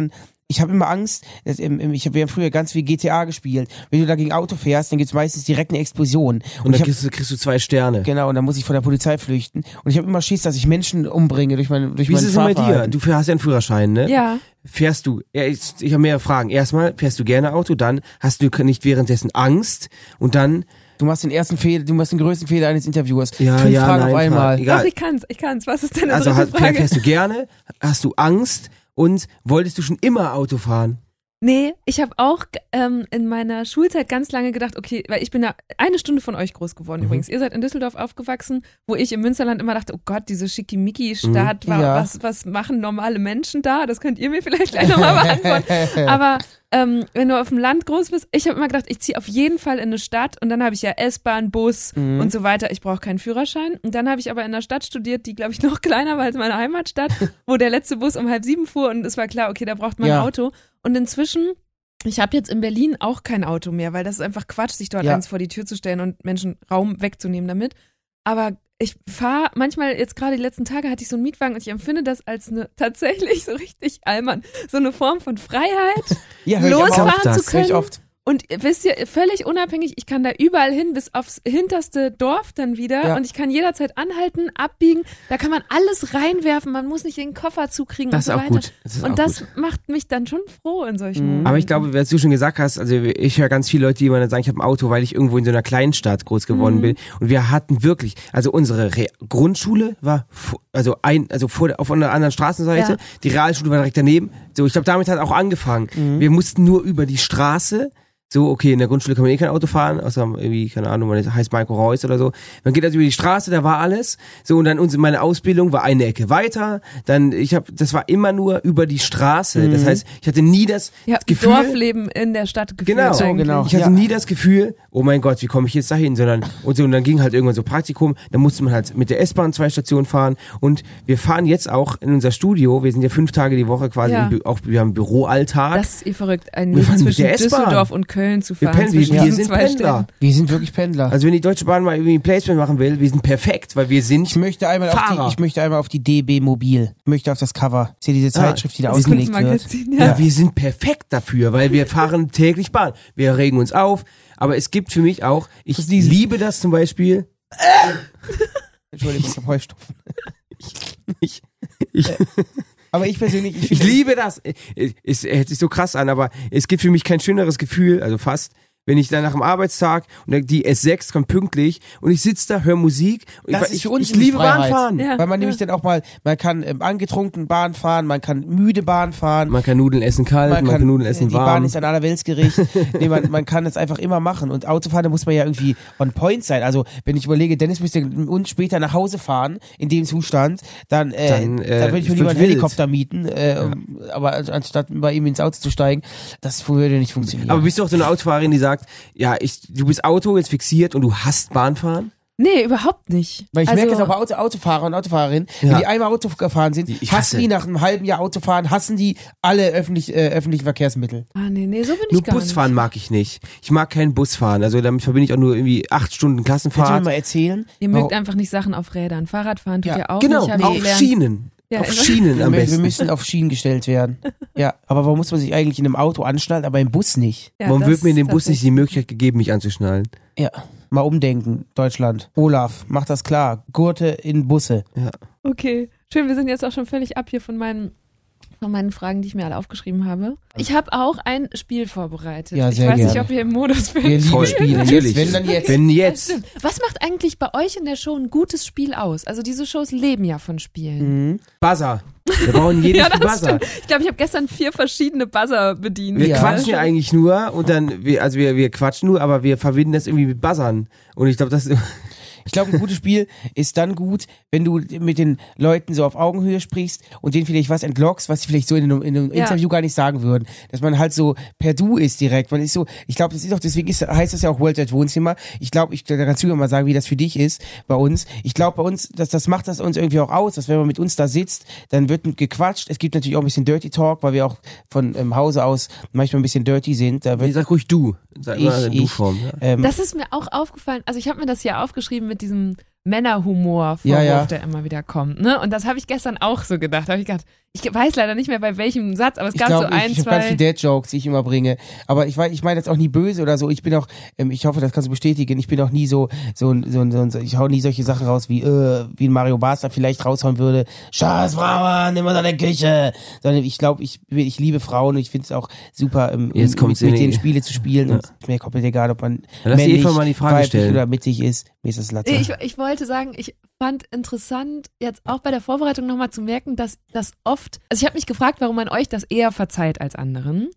Ich habe immer Angst, wir haben früher ganz viel GTA gespielt. Wenn du da gegen Auto fährst, dann gibt's meistens direkt eine Explosion. Und dann kriegst du 2 Sterne. Genau, und dann muss ich vor der Polizei flüchten. Und ich habe immer Schiss, dass ich Menschen umbringe durch mein Wie ist es denn bei dir? Du hast ja einen Führerschein, ne? Ja. Fährst du, ich habe mehrere Fragen. Erstmal, fährst du gerne Auto, dann hast du nicht währenddessen Angst und dann... Du machst den größten Fehler eines Interviewers. Ja, 5 Fragen auf einmal. Doch, ich kann's. Was ist deine also dritte Frage? Fährst du gerne? Hast du Angst? Und wolltest du schon immer Auto fahren? Nee, ich habe auch in meiner Schulzeit ganz lange gedacht, okay, weil ich bin ja 1 Stunde von euch groß geworden übrigens. Ihr seid in Düsseldorf aufgewachsen, wo ich im Münsterland immer dachte, oh Gott, diese Schickimicki-Stadt, was machen normale Menschen da? Das könnt ihr mir vielleicht gleich nochmal beantworten. Aber wenn du auf dem Land groß bist, ich habe immer gedacht, ich ziehe auf jeden Fall in eine Stadt und dann habe ich ja S-Bahn, Bus und so weiter. Ich brauche keinen Führerschein. Und dann habe ich aber in einer Stadt studiert, die, glaube ich, noch kleiner war als meine Heimatstadt, wo der letzte Bus um 6:30 fuhr und es war klar, okay, da braucht man ein Auto. Und inzwischen, ich habe jetzt in Berlin auch kein Auto mehr, weil das ist einfach Quatsch, sich dort eins vor die Tür zu stellen und Menschen Raum wegzunehmen damit. Aber ich fahre manchmal, jetzt gerade die letzten Tage hatte ich so einen Mietwagen und ich empfinde das als eine tatsächlich so richtig Allmann, so eine Form von Freiheit, losfahren zu können. Oft. Und wisst ihr, völlig unabhängig, ich kann da überall hin, bis aufs hinterste Dorf dann wieder und ich kann jederzeit anhalten, abbiegen, da kann man alles reinwerfen, man muss nicht den Koffer zukriegen das und so ist auch weiter. gut. Das ist und auch das gut. macht mich dann schon froh in solchen Momenten. Aber ich glaube, was du schon gesagt hast, also ich höre ganz viele Leute, die immer dann sagen, ich habe ein Auto, weil ich irgendwo in so einer Kleinstadt groß geworden bin. Und wir hatten wirklich, also unsere Grundschule war auf einer anderen Straßenseite, die Realschule war direkt daneben. So, ich glaube, damit hat auch angefangen. Wir mussten nur über die Straße. So, okay, in der Grundschule kann man kein Auto fahren, außer irgendwie, keine Ahnung, man heißt Marco Reus oder so. Man geht also über die Straße, da war alles. So, und dann meine Ausbildung war eine Ecke weiter. Dann, das war immer nur über die Straße. Das heißt, ich hatte nie das Gefühl. Dorfleben in der Stadt gefühlt. Genau. Ich hatte nie das Gefühl, oh mein Gott, wie komme ich jetzt dahin, sondern, und dann ging halt irgendwann so Praktikum, dann musste man halt mit der S-Bahn 2 Stationen fahren. Und wir fahren jetzt auch in unser Studio, wir sind ja 5 Tage die Woche quasi, wir haben Büroalltag. Das ist verrückt, ein Leben zwischen Düsseldorf und Köln zu fahren. Wir sind Pendler. Wir sind wirklich Pendler. Also wenn die Deutsche Bahn mal irgendwie ein Placement machen will, wir sind perfekt, weil wir sind Fahrer. Ich möchte einmal auf die DB Mobil. Ich möchte auf das Cover. Das ist ja diese Zeitschrift, die da ausgelegt wird. Ja, wir sind perfekt dafür, weil wir fahren täglich Bahn. Wir regen uns auf, aber es gibt für mich auch, ich liebe das zum Beispiel. Entschuldigung, ich hab Heustropfen. Aber ich persönlich, ich liebe das. Es hört sich so krass an, aber es gibt für mich kein schöneres Gefühl, also fast, wenn ich dann nach dem Arbeitstag und die S6 kommt pünktlich und ich sitze da, höre Musik. Und ich liebe Bahnfahren. Ja, weil man nämlich dann auch mal, man kann angetrunken Bahn fahren, man kann müde Bahn fahren. Man kann Nudeln essen kalt, man kann Nudeln essen warm. Die Bahn ist ein Allerweltsgericht. Nee, man kann das einfach immer machen. Und Autofahren, da muss man ja irgendwie on point sein. Also, wenn ich überlege, Dennis müsste uns später nach Hause fahren, in dem Zustand, dann würde ich mir lieber einen Helikopter mieten, aber anstatt bei ihm ins Auto zu steigen, das würde nicht funktionieren. Aber bist du auch so eine Autofahrerin, die sagt, ja, du bist Auto jetzt fixiert und du hasst Bahnfahren? Nee, überhaupt nicht. Weil ich merke jetzt auch bei Autofahrer und Autofahrerinnen, wenn die einmal Auto gefahren sind, hassen die nach einem halben Jahr Autofahren, hassen die alle öffentlichen Verkehrsmittel. Ah, nee, so bin ich nur gar nicht. Busfahren mag ich nicht. Ich mag keinen Busfahren. Also damit verbinde ich auch nur irgendwie 8 Stunden Klassenfahrt. Kannst du mir mal erzählen? Ihr mögt einfach nicht Sachen auf Rädern. Fahrradfahren tut ihr auch genau, nicht. auf Schienen. Ja, auf Schienen am besten. Wir müssen auf Schienen gestellt werden. Ja, aber warum muss man sich eigentlich in einem Auto anschnallen, aber im Bus nicht? Ja, warum wird mir in dem Bus nicht die Möglichkeit gegeben, mich anzuschnallen? Ja, mal umdenken, Deutschland. Olaf, mach das klar. Gurte in Busse. Ja. Okay, schön, wir sind jetzt auch schon völlig ab hier von meinen Fragen, die ich mir alle aufgeschrieben habe. Ich habe auch ein Spiel vorbereitet. Ja, sehr ich weiß gerne. nicht, ob ihr im Modus bin. Wir lieben Spiele. Natürlich. Wenn dann jetzt. Wenn jetzt. Was macht eigentlich bei euch in der Show ein gutes Spiel aus? Also diese Shows leben ja von Spielen. Buzzer. Wir brauchen jedes ja, Buzzer. Stimmt. Ich glaube, ich habe gestern 4 verschiedene Buzzer bedient. Wir quatschen ja eigentlich nur und dann, wir quatschen nur, aber wir verbinden das irgendwie mit Buzzern. Und ich glaube, das Ich glaube, ein gutes Spiel ist dann gut, wenn du mit den Leuten so auf Augenhöhe sprichst und denen vielleicht was entlockst, was sie vielleicht so in einem Interview gar nicht sagen würden. Dass man halt so per Du ist direkt. Man ist so, ich glaube, das ist auch, deswegen heißt das ja auch World at Wohnzimmer. Ich glaube, da kannst du ja mal sagen, wie das für dich ist bei uns. Ich glaube, bei uns, das macht das uns irgendwie auch aus, dass wenn man mit uns da sitzt, dann wird gequatscht. Es gibt natürlich auch ein bisschen Dirty Talk, weil wir auch von Hause aus manchmal ein bisschen dirty sind. Da wird, sag ruhig du. Sag mal Du-Form. Das ist mir auch aufgefallen. Also ich habe mir das hier aufgeschrieben mit diesem Männerhumor-Vorwurf, der immer wieder kommt. Ne? Und das habe ich gestern auch so gedacht. Ich weiß leider nicht mehr bei welchem Satz, aber es gab so ein, ich habe ganz viele Dad-Jokes, die ich immer bringe. Aber ich meine das auch nie böse oder so. Ich bin auch, ich hoffe, das kannst du bestätigen, ich bin auch nie ich hau nie solche Sachen raus, wie ein Mario Basler vielleicht raushauen würde. Scheiß Frauen, nimm mal deine Küche. Sondern ich glaube, ich liebe Frauen und ich finde es auch super, mit denen Spiele zu spielen. Und ist mir komplett egal, ob man männlich, weiblich oder mittig ist. Mir ist das Latte. Ich wollte sagen, ich fand interessant, jetzt auch bei der Vorbereitung nochmal zu merken, dass das oft, also ich habe mich gefragt, warum man euch das eher verzeiht als anderen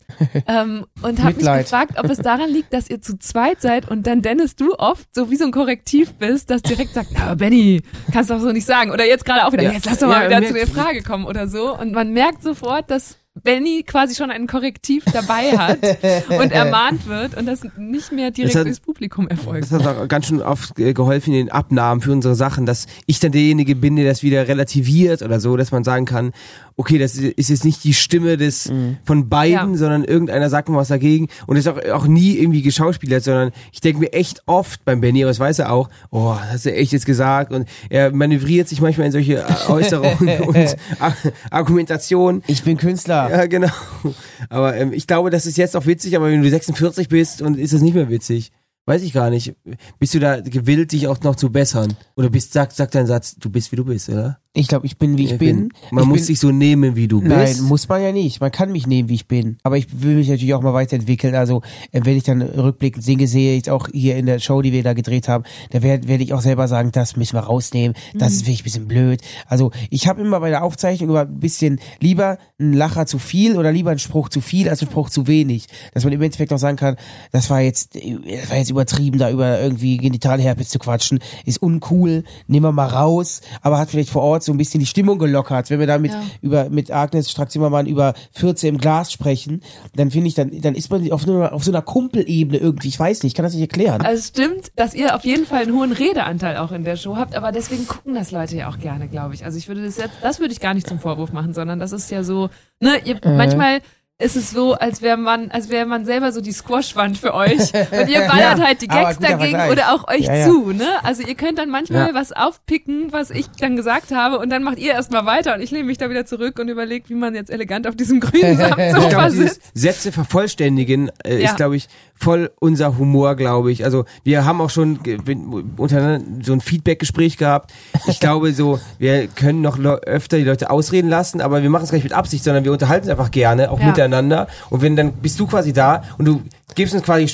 und habe mich gefragt, ob es daran liegt, dass ihr zu zweit seid und dann Dennis, du oft so wie so ein Korrektiv bist, das direkt sagt, aber Benni, kannst du doch so nicht sagen oder jetzt gerade auch wieder, jetzt lass doch mal wieder zu der Frage kommen oder so und man merkt sofort, dass Benni quasi schon ein Korrektiv dabei hat und ermahnt wird und das nicht mehr direkt durchs Publikum erfolgt. Das hat auch ganz schön oft geholfen in den Abnahmen für unsere Sachen, dass ich dann derjenige bin, der das wieder relativiert oder so, dass man sagen kann, okay, das ist jetzt nicht die Stimme von beiden, sondern irgendeiner sagt mal was dagegen und ist auch nie irgendwie geschauspielert, sondern ich denke mir echt oft beim Benni, aber das weiß er auch, das hast du echt jetzt gesagt und er manövriert sich manchmal in solche Äußerungen und Argumentationen. Ich bin Künstler. Ja, genau. Aber ich glaube, das ist jetzt auch witzig, aber wenn du 46 bist und ist das nicht mehr witzig. Weiß ich gar nicht. Bist du da gewillt, dich auch noch zu bessern? Oder sagt dein Satz, du bist, wie du bist, oder? Ich glaube, ich bin, wie ich bin. Man muss dich so nehmen, wie du bist. Nein, muss man ja nicht. Man kann mich nehmen, wie ich bin. Aber ich will mich natürlich auch mal weiterentwickeln. Also, wenn ich dann rückblickend singe, sehe ich auch hier in der Show, die wir da gedreht haben, da werde ich auch selber sagen, das müssen wir rausnehmen. Das ist wirklich ein bisschen blöd. Also, ich habe immer bei der Aufzeichnung über ein bisschen lieber einen Lacher zu viel oder lieber einen Spruch zu viel als einen Spruch zu wenig. Dass man im Endeffekt auch sagen kann, das war jetzt übertrieben, da über irgendwie Genitalherpes zu quatschen. Ist uncool. Nehmen wir mal raus. Aber hat vielleicht vor Ort so ein bisschen die Stimmung gelockert. Wenn wir da mit Agnes Strack-Zimmermann über 14 im Glas sprechen, dann finde ich, dann ist man auf so einer Kumpelebene irgendwie. Ich weiß nicht, ich kann das nicht erklären. Also es stimmt, dass ihr auf jeden Fall einen hohen Redeanteil auch in der Show habt, aber deswegen gucken das Leute ja auch gerne, glaube ich. Also ich würde das würde ich gar nicht zum Vorwurf machen, sondern das ist ja so, ne, manchmal ist es so, als wäre man selber so die Squashwand für euch und ihr ballert halt die Gags dagegen oder auch euch zu, ne? Also ihr könnt dann manchmal was aufpicken, was ich dann gesagt habe und dann macht ihr erstmal weiter und ich lehne mich da wieder zurück und überlege, wie man jetzt elegant auf diesem grünen Samtsofa sitzt. Sätze vervollständigen ist, glaube ich, voll unser Humor, glaube ich. Also wir haben auch schon untereinander so ein Feedback-Gespräch gehabt. Ich glaube so, wir können noch öfter die Leute ausreden lassen, aber wir machen es gar nicht mit Absicht, sondern wir unterhalten uns einfach gerne, auch miteinander. Und wenn dann bist du quasi da und du gibst uns quasi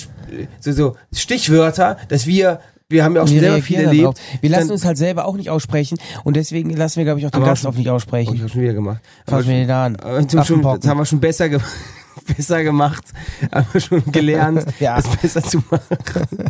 so Stichwörter, dass wir haben ja auch schon selber viel erlebt. Wir lassen uns halt selber auch nicht aussprechen und deswegen lassen wir, glaube ich, auch den Gast auch nicht aussprechen. Ich habe schon wieder gemacht. Fass mir den an. Das haben wir schon besser gemacht, haben wir schon gelernt, das besser zu machen.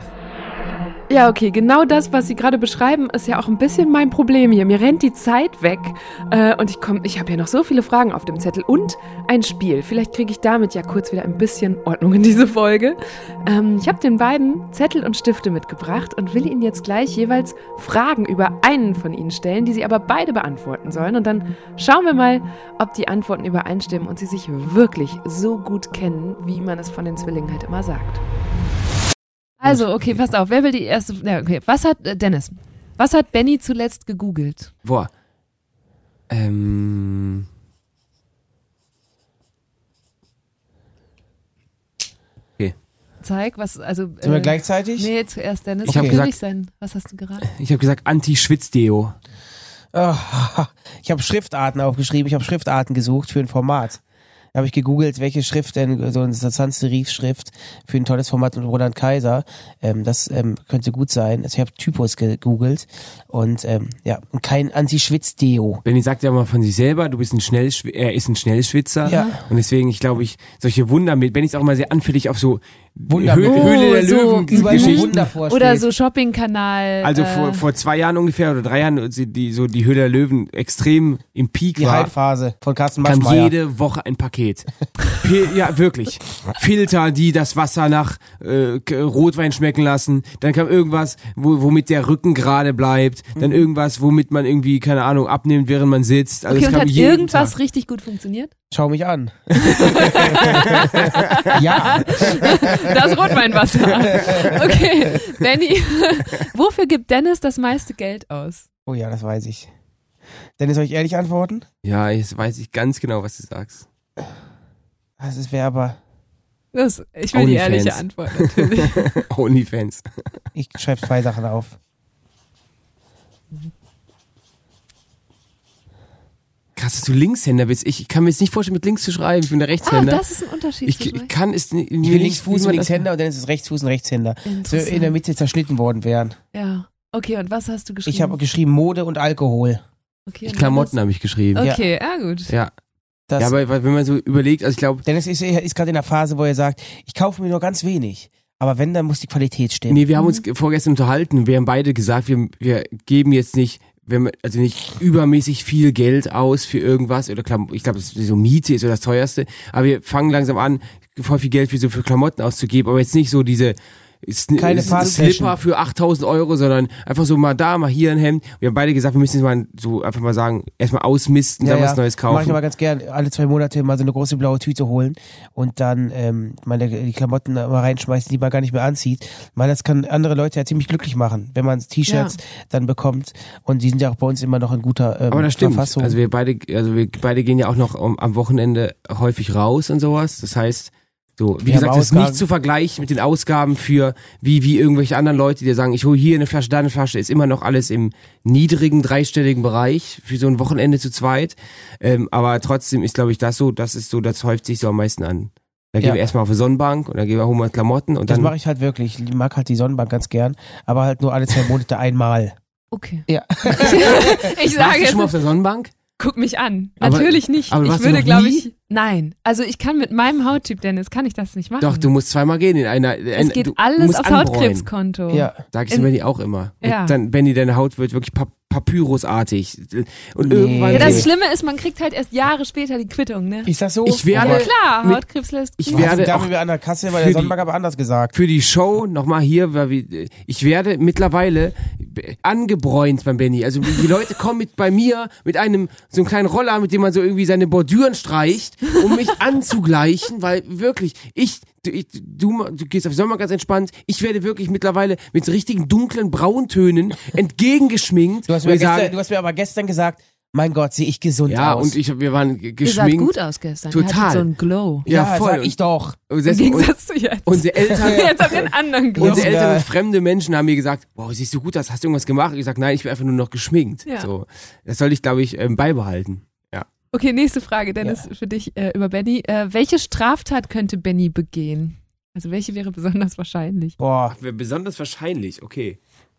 Ja, okay, genau das, was Sie gerade beschreiben, ist ja auch ein bisschen mein Problem hier. Mir rennt die Zeit weg und ich habe ja noch so viele Fragen auf dem Zettel und ein Spiel. Vielleicht kriege ich damit ja kurz wieder ein bisschen Ordnung in diese Folge. Ich habe den beiden Zettel und Stifte mitgebracht und will Ihnen jetzt gleich jeweils Fragen über einen von Ihnen stellen, die Sie aber beide beantworten sollen. Und dann schauen wir mal, ob die Antworten übereinstimmen und Sie sich wirklich so gut kennen, wie man es von den Zwillingen halt immer sagt. Also, okay, passt auf. Wer will die erste? Ja, okay. Dennis, was hat Benni zuletzt gegoogelt? Boah. Okay. Zeig, was, also. Sind wir gleichzeitig? Nee, zuerst Dennis. Ich habe gesagt, was hast du gerade? Ich habe gesagt Anti-Schwitz-Deo. Oh, ich habe Schriftarten aufgeschrieben, ich habe Schriftarten gesucht für ein Format. Da habe ich gegoogelt, welche Schrift denn, so eine Sans-Serif-Schrift für ein tolles Format mit Roland Kaiser, das könnte gut sein. Also ich habe Typus gegoogelt und und kein Anti-Schwitz-Deo. Benni sagt ja mal von sich selber, er ist ein Schnellschwitzer und deswegen, solche Wunder mit, Benni ist auch immer sehr anfällig auf so Höhle der Löwen Geschichten. Oder so Shopping-Kanal. Also vor 2 Jahren ungefähr oder 3 Jahren, die Höhle der Löwen extrem im Peak die war. Hype-Phase von Carsten Kam Maschmeyer. jede Woche ein Paket Paket. Ja, wirklich. Filter, die das Wasser nach Rotwein schmecken lassen. Dann kam irgendwas, womit der Rücken gerade bleibt. Dann irgendwas, womit man irgendwie, keine Ahnung, abnimmt, während man sitzt. Also Okay, es und kam hat jeden irgendwas Tag. richtig gut funktioniert? Schau mich an. Ja. Das Rotweinwasser. Okay, Benny, wofür gibt Dennis das meiste Geld aus? Oh ja, das weiß ich. Dennis, soll ich ehrlich antworten? Ja, jetzt weiß ich ganz genau, was du sagst. Das wäre aber... Ich will die ehrliche Antwort natürlich. Onlyfans. Ich schreibe 2 Sachen auf. Krass, dass du Linkshänder bist. Ich kann mir jetzt nicht vorstellen, mit links zu schreiben. Ich bin der Ah, Rechtshänder. das ist ein Unterschied. Ich kann es nicht. Ich bin Linksfuß und Linkshänder und Dennis ist Rechtsfuß und Rechtshänder. So in der Mitte zerschnitten worden wären. Ja. Okay, und was hast du geschrieben? Ich habe geschrieben Mode und Alkohol. Okay, und Klamotten habe ich geschrieben. Okay, ja gut. Ja. Das, Ja, aber wenn man so überlegt, also ich glaube... Dennis ist gerade in der Phase, wo er sagt, ich kaufe mir nur ganz wenig. Aber wenn, dann muss die Qualität stimmen. Nee, wir haben uns vorgestern unterhalten. Wir haben beide gesagt, wir geben jetzt nicht, nicht übermäßig viel Geld aus für irgendwas. Oder ich glaube, so Miete ist so das teuerste. Aber wir fangen langsam an, voll viel Geld für Klamotten auszugeben. Aber jetzt nicht so diese... Keine Slipper für 8.000 €, sondern einfach so mal da, mal hier ein Hemd. Wir haben beide gesagt, wir müssen jetzt mal so einfach mal sagen, erstmal ausmisten, dann was Neues kaufen. Mach ich aber ganz gern, alle 2 Monate mal so eine große blaue Tüte holen und dann die Klamotten mal reinschmeißen, die man gar nicht mehr anzieht. Weil das kann andere Leute ja ziemlich glücklich machen, wenn man T-Shirts dann bekommt und die sind ja auch bei uns immer noch in guter aber das stimmt. Verfassung. Also wir beide gehen ja auch noch am Wochenende häufig raus und sowas. Das heißt, so, wie gesagt, das ist nicht zu vergleichen mit den Ausgaben für wie irgendwelche anderen Leute, die sagen, ich hole hier eine Flasche, da eine Flasche, ist immer noch alles im niedrigen, dreistelligen Bereich für so ein Wochenende zu zweit. Aber trotzdem ist, glaube ich, das häuft sich so am meisten an. Da gehen wir erstmal auf eine Sonnenbank und dann holen wir Klamotten und das dann. mache ich halt wirklich. Ich mag halt die Sonnenbank ganz gern, aber halt nur alle 2 Monate einmal. Okay. Ja. Ich Warst sage du jetzt, schon mal auf der Sonnenbank? guck mich an. Aber- Natürlich nicht. aber Ich warst du würde, noch glaube nie? ich, nein. Also ich kann mit meinem Hauttyp, Dennis, kann ich das nicht machen. Doch, du musst zweimal gehen in einer. es geht du alles musst aufs anbräunen. Hautkrebskonto. Ja. Sag ich zu Benny auch immer. Ja. Und dann, Benny, deine Haut wird wirklich papyrusartig. Und Nee. irgendwann. Ja, das Schlimme ist, man kriegt halt erst Jahre später die Quittung, ne? Ist das so? Ich werde- Ja aber klar, mit- Hautkrebs lässt ich grüßen. werde da auch haben wir an der Kasse bei für der die- Sonnenbank aber anders gesagt. für die Show nochmal hier, weil ich werde mittlerweile angebräunt beim Benny. Also die Leute kommen bei mir mit so einem kleinen Roller, mit dem man so irgendwie seine Bordüren streicht, um mich anzugleichen, weil wirklich, du gehst auf Sommer ganz entspannt, ich werde wirklich mittlerweile mit richtigen dunklen Brauntönen entgegengeschminkt. Du hast mir aber gestern gesagt, mein Gott, sehe ich gesund ja, aus. und wir waren Ihr geschminkt. saht gut aus gestern. Ihr Total. hattet so ein Glow. Ja, voll. sag ich doch. Und Im Gegensatz zu jetzt. unsere Eltern, Jetzt habt ihr einen anderen Glow. unsere Eltern Ja. und fremde Menschen haben mir gesagt, wow, siehst du gut aus, hast du irgendwas gemacht? Ich sag, nein, ich bin einfach nur noch geschminkt. Ja. So, das soll ich, glaube ich, beibehalten. Ja. Okay, nächste Frage, Dennis, für dich über Benny. Welche Straftat könnte Benny begehen? Also welche wäre besonders wahrscheinlich? Boah, Wäre besonders wahrscheinlich, okay.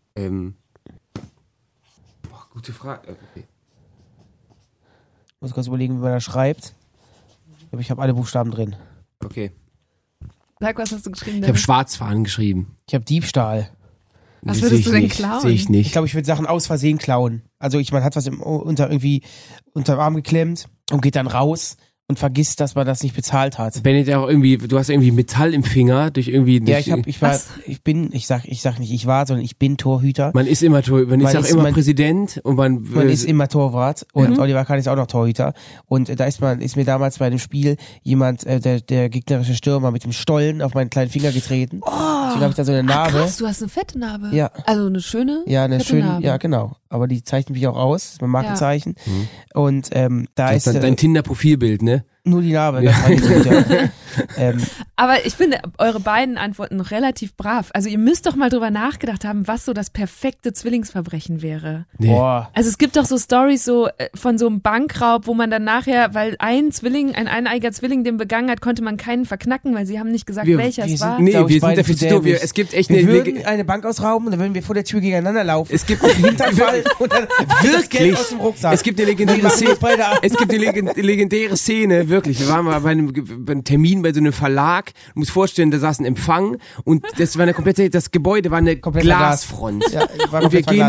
Gute Frage. Okay. muss kurz überlegen, wie man das schreibt. Aber ich habe alle Buchstaben drin. Okay. Sag, was hast du geschrieben? Ich habe Dennis? Schwarzfahren geschrieben. Ich habe Diebstahl. Was Sehe würdest ich du denn nicht. klauen? Sehe ich nicht. Ich glaube, ich würde Sachen aus Versehen klauen. Also man hat was unter dem Arm geklemmt und geht dann raus und vergisst, dass man das nicht bezahlt hat. Benny, du hast irgendwie Metall im Finger durch irgendwie. Ja, durch, ich sag nicht, ich war, sondern ich bin Torhüter. man ist immer Man auch ist- immer man- Präsident und man ist immer Torwart und Oliver Kahn ist auch noch Torhüter. Und da ist mir damals bei einem Spiel jemand, der gegnerische Stürmer mit dem Stollen auf meinen kleinen Finger getreten. Deswegen habe ich da so eine Narbe. Krass, du hast eine fette Narbe. Ja. Also eine schöne, Ja, eine fette schöne, Narbe. ja genau. Aber die zeichnet mich auch aus, das ist mein Markenzeichen. Und da das ist ist dein Tinder-Profilbild, ne? nur die Narbe. Das war nicht so, ja. Aber ich finde eure beiden Antworten noch relativ brav. Also ihr müsst doch mal drüber nachgedacht haben, was so das perfekte Zwillingsverbrechen wäre. Boah. Also es gibt doch so Stories so von so einem Bankraub, wo man dann nachher, weil ein eineiger Zwilling den begangen hat, konnte man keinen verknacken, weil sie haben nicht gesagt, welcher es war. Nee, glaub ich, wir sind beide dafür zu zu doof. dämlich. Es gibt echt Wir eine würden eine Bank ausrauben und dann würden wir vor der Tür gegeneinander laufen. Es gibt Hinterfall und dann das Geld aus dem Rucksack. Es gibt eine legendäre Szene. Es gibt eine legendäre Szene, wirklich. Wir waren mal bei einem Termin bei so einem Verlag. Du musst vorstellen, da saß ein Empfang und das Gebäude war eine Komplett Glasfront. Ja, war Und wir komplett gehen verglast.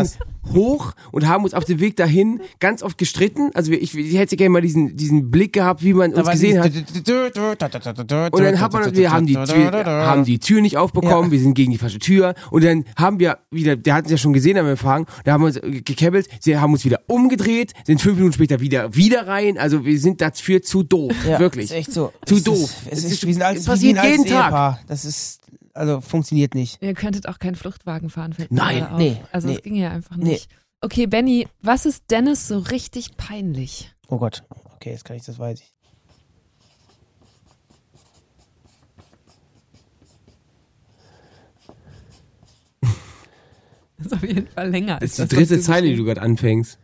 hoch und haben uns auf dem Weg dahin ganz oft gestritten. Also ich hätte gerne mal diesen Blick gehabt, wie man uns gesehen hat. Und dann haben die Tür nicht aufbekommen, wir sind gegen die falsche Tür und dann haben wir wieder, der hat uns ja schon gesehen am Empfang, da haben wir uns gekebbelt, sie haben uns wieder umgedreht, sind 5 Minuten später wieder rein, also wir sind dafür zu doof, wirklich. Ist echt so. Zu doof. Wir sind als passiert jeden Tag. Ehepaar. Das ist, also funktioniert nicht. Ihr könntet auch keinen Fluchtwagen fahren, fällt mir Nein, gerade auf. nee, Also nee. das ging ja einfach nicht. Okay, Benny, was ist Dennis so richtig peinlich? Oh Gott. Okay, jetzt kann ich, das weiß ich. Das ist auf jeden Fall länger. Das ist die dritte Zeile, die du gerade anfängst.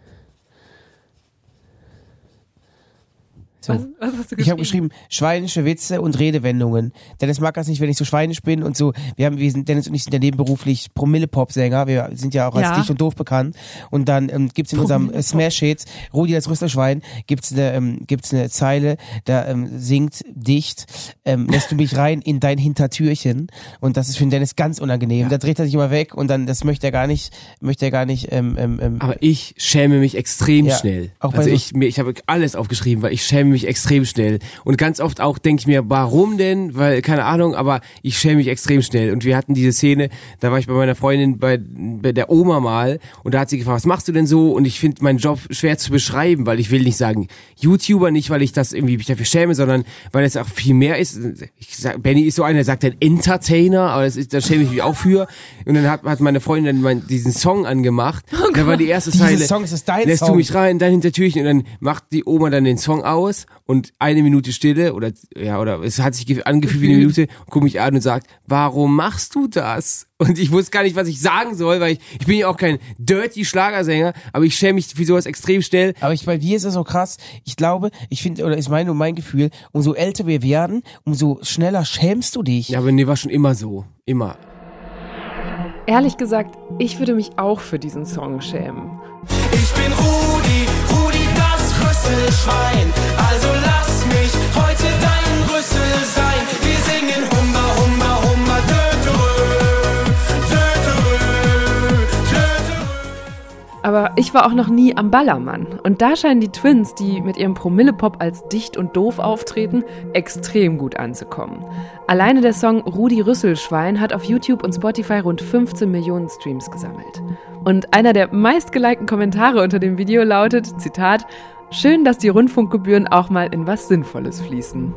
So. Was hast du geschrieben? Ich habe geschrieben, schweinische Witze und Redewendungen. Dennis mag das nicht, wenn ich so schweinisch bin und so. Dennis und ich sind ja nebenberuflich Promille-Pop-Sänger. Wir sind ja auch als dicht und doof bekannt. Und dann gibt's in unserem Smash-Hits, Rudi das Rüsselschwein, gibt's eine Zeile, da singt dicht, lässt du mich rein in dein Hintertürchen. Und das ist für den Dennis ganz unangenehm. Da dreht er sich immer weg und dann, das möchte er gar nicht. Aber ich schäme mich extrem schnell. Auch bei also ich habe alles aufgeschrieben, weil ich schäme mich extrem schnell. Und ganz oft auch denke ich mir, warum denn? Weil, keine Ahnung, aber ich schäme mich extrem schnell. Und wir hatten diese Szene, da war ich bei meiner Freundin bei der Oma mal und da hat sie gefragt, was machst du denn so? Und ich finde meinen Job schwer zu beschreiben, weil ich will nicht sagen YouTuber, nicht weil ich das irgendwie mich dafür schäme, sondern weil es auch viel mehr ist. Benny ist so einer, der sagt dann Entertainer, aber da schäme ich mich auch für. Und dann hat meine Freundin dann diesen Song angemacht. Da war die erste Zeile, Song ist dein lässt Song. du mich rein, dein Hintertürchen. Und dann macht die Oma dann den Song aus und 1 Minute Stille oder es hat sich angefühlt wie 1 Minute und guckt mich an und sagt, warum machst du das? Und ich wusste gar nicht, was ich sagen soll, weil ich bin ja auch kein dirty Schlagersänger, aber ich schäme mich für sowas extrem schnell. Aber bei dir ist das so krass. Ich glaube, ist mein Gefühl, umso älter wir werden, umso schneller schämst du dich. Ja, aber nee, war schon immer so. Immer. Ehrlich gesagt, ich würde mich auch für diesen Song schämen. Ich bin Rudi das Rüsselschwein. Also lass mich heute dein Rüssel sein. Wir singen Humba, Humba, Humba, Aber ich war auch noch nie am Ballermann. Und da scheinen die Twins, die mit ihrem Promille-Pop als dicht und doof auftreten, extrem gut anzukommen. Alleine der Song Rudi Rüsselschwein hat auf YouTube und Spotify rund 15 Millionen Streams gesammelt. Und einer der meistgelikten Kommentare unter dem Video lautet, Zitat, schön, dass die Rundfunkgebühren auch mal in was Sinnvolles fließen.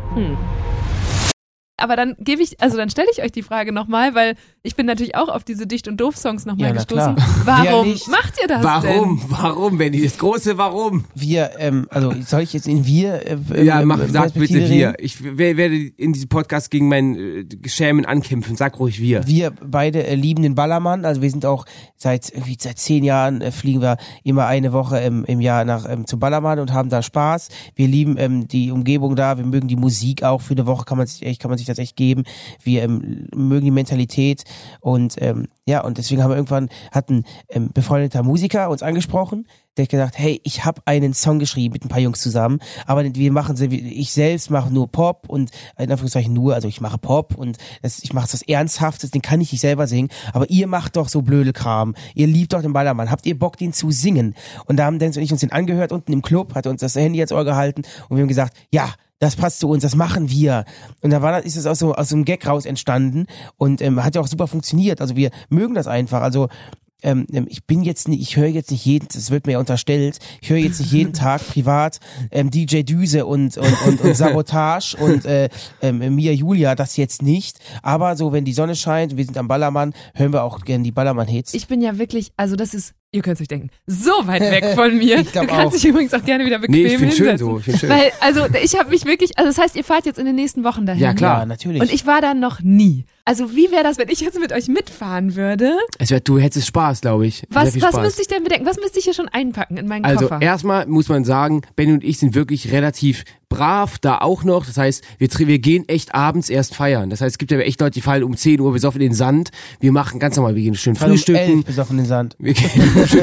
Aber dann stelle ich euch die Frage nochmal, weil ich bin natürlich auch auf diese Dicht- und Doof-Songs nochmal gestoßen. Warum macht ihr das denn? Warum, Benni? Das große Warum? Wir, soll ich jetzt in wir? Sag bitte wir. Ich werde in diesem Podcast gegen mein Schämen ankämpfen. Sag ruhig wir. Wir beide lieben den Ballermann. Also wir sind auch seit 10 Jahren fliegen wir immer eine Woche im Jahr zum Ballermann und haben da Spaß. Wir lieben die Umgebung da. Wir mögen die Musik auch. Für eine Woche kann man sich das echt geben. Wir mögen die Mentalität und und deswegen hat ein befreundeter Musiker uns angesprochen, der hat gesagt, hey, ich habe einen Song geschrieben mit ein paar Jungs zusammen, aber ich selbst mache nur Pop und in Anführungszeichen also ich mache Pop und ich mache das Ernsthaftes, den kann ich nicht selber singen, aber ihr macht doch so blöde Kram, ihr liebt doch den Ballermann, habt ihr Bock, den zu singen? Und da haben Dennis und ich uns den angehört unten im Club, hat uns das Handy ans Ohr gehalten und wir haben gesagt, ja, das passt zu uns, das machen wir. Und da ist es aus so einem Gag raus entstanden und hat ja auch super funktioniert. Also wir mögen das einfach. Also ich höre jetzt nicht das wird mir ja unterstellt, ich höre jetzt nicht jeden Tag privat DJ Düse und Sabotage und Mia Julia, das jetzt nicht. Aber so, wenn die Sonne scheint, wir sind am Ballermann, hören wir auch gerne die Ballermann-Hits. Ich bin ja wirklich, also das ist, ihr könnt es euch denken, so weit weg von mir. Ich glaub du kannst auch. dich übrigens auch gerne wieder bequem hinsetzen. Ich finde schön. Weil, also ich habe mich wirklich, also das heißt, ihr fahrt jetzt in den nächsten Wochen dahin. Ja, klar. Ja, natürlich. Und ich war da noch nie. Also wie wäre das, wenn ich jetzt mit euch mitfahren würde? Du hättest Spaß, glaube ich. Was müsste ich denn bedenken? Was müsste ich hier schon einpacken in meinen Also Koffer? erstmal muss man sagen, Benni und ich sind wirklich relativ brav da auch noch. Das heißt, wir gehen echt abends erst feiern. Das heißt, es gibt ja echt Leute, die fallen um 10 Uhr besoffen in den Sand. Wir machen ganz normal, wir gehen schön frühstücken. Um 11 besoffen in den Sand. Wir gehen schön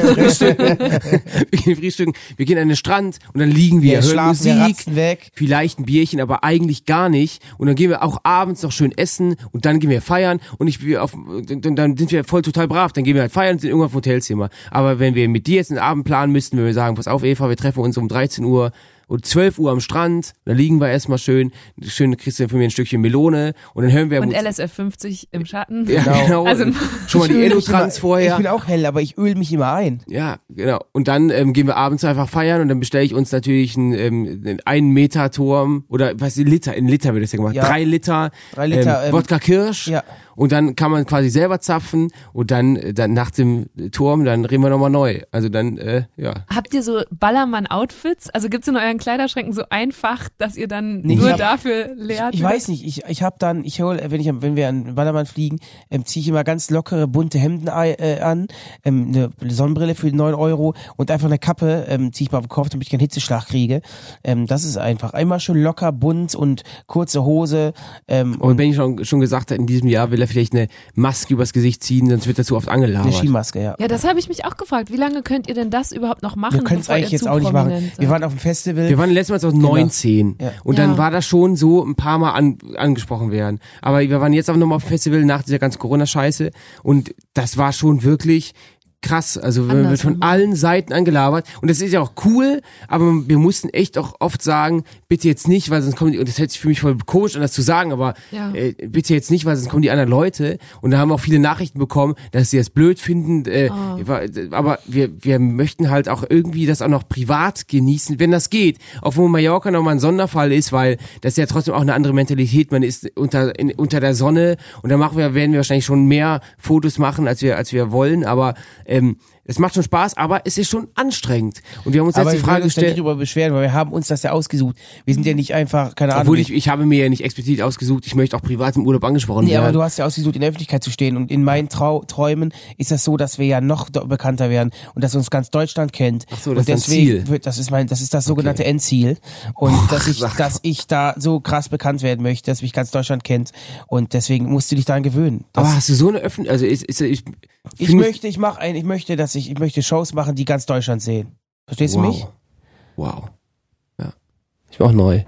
frühstücken. Wir gehen an den Strand und dann liegen wir, hören Musik, weg. vielleicht ein Bierchen, aber eigentlich gar nicht. Und dann gehen wir auch abends noch schön essen und dann gehen wir feiern und dann sind wir voll total brav. Dann gehen wir halt feiern und sind irgendwann im Hotelzimmer. Aber wenn wir mit dir jetzt einen Abend planen müssten, wenn wir sagen, pass auf Eva, wir treffen uns um 13 Uhr und 12 Uhr am Strand, da liegen wir erstmal schön kriegst du von mir ein Stückchen Melone und dann hören wir... Und LSF 50 im Schatten. Ja, genau. Also, schon mal die Elotrans vorher. Ich bin auch hell, aber ich öle mich immer ein. Ja, genau. Und dann gehen wir abends einfach feiern und dann bestelle ich uns natürlich einen 1 Meter Turm oder was, in Liter wird das ja gemacht. 3 Liter, Wodka Kirsch. Ja. Und dann kann man quasi selber zapfen und dann nach dem Turm, dann reden wir nochmal neu. Also dann, ja. Habt ihr so Ballermann-Outfits? Also gibt's in euren Kleiderschränken so einfach, dass ihr dann dafür leert? Ich weiß nicht, ich habe dann, wenn wir an Ballermann fliegen, ziehe ich immer ganz lockere, bunte Hemden an, eine Sonnenbrille für 9 € und einfach eine Kappe ziehe ich mal auf den Kopf, damit ich keinen Hitzeschlag kriege. Das ist einfach. Einmal schön locker, bunt und kurze Hose. Und wenn ich schon gesagt habe, in diesem Jahr will er vielleicht eine Maske übers Gesicht ziehen, sonst wird er zu oft angelabert. Eine Skimaske, ja. Ja, das habe ich mich auch gefragt. Wie lange könnt ihr denn das überhaupt noch machen? Wir können es eigentlich jetzt auch nicht machen. Wir waren auf dem Festival. Wir waren letztes Mal 2019 und dann war das schon so ein paar Mal angesprochen werden. Aber wir waren jetzt auch nochmal auf dem Festival nach dieser ganzen Corona-Scheiße und das war schon wirklich krass, also man wird von allen Seiten angelabert und das ist ja auch cool, aber wir mussten echt auch oft sagen, bitte jetzt nicht, weil sonst kommen die, und das hört sich für mich voll komisch an, das zu sagen, aber bitte jetzt nicht, weil sonst kommen die anderen Leute und da haben wir auch viele Nachrichten bekommen, dass sie das blöd finden, aber wir möchten halt auch irgendwie das auch noch privat genießen, wenn das geht, auch wo Mallorca nochmal ein Sonderfall ist, weil das ist ja trotzdem auch eine andere Mentalität, man ist unter der Sonne und dann werden wir wahrscheinlich schon mehr Fotos machen, als wir wollen, aber es macht schon Spaß, aber es ist schon anstrengend. Und wir haben uns jetzt die Frage gestellt. Aber wir nicht darüber beschweren, weil wir haben uns das ja ausgesucht. Wir sind ja nicht einfach, keine Ahnung. Obwohl ich habe mir ja nicht explizit ausgesucht, ich möchte auch privat im Urlaub angesprochen werden. Ja, aber du hast ja ausgesucht, in der Öffentlichkeit zu stehen. Und in meinen Träumen ist das so, dass wir ja noch bekannter werden und dass uns ganz Deutschland kennt. Ach so, das und deswegen ist das ist das sogenannte Endziel. Und dass ich da so krass bekannt werden möchte, dass mich ganz Deutschland kennt. Und deswegen musst du dich daran gewöhnen. Aber hast du so eine ich möchte Shows machen, die ganz Deutschland sehen. Verstehst du mich? Wow. Ja. Ich bin auch neu.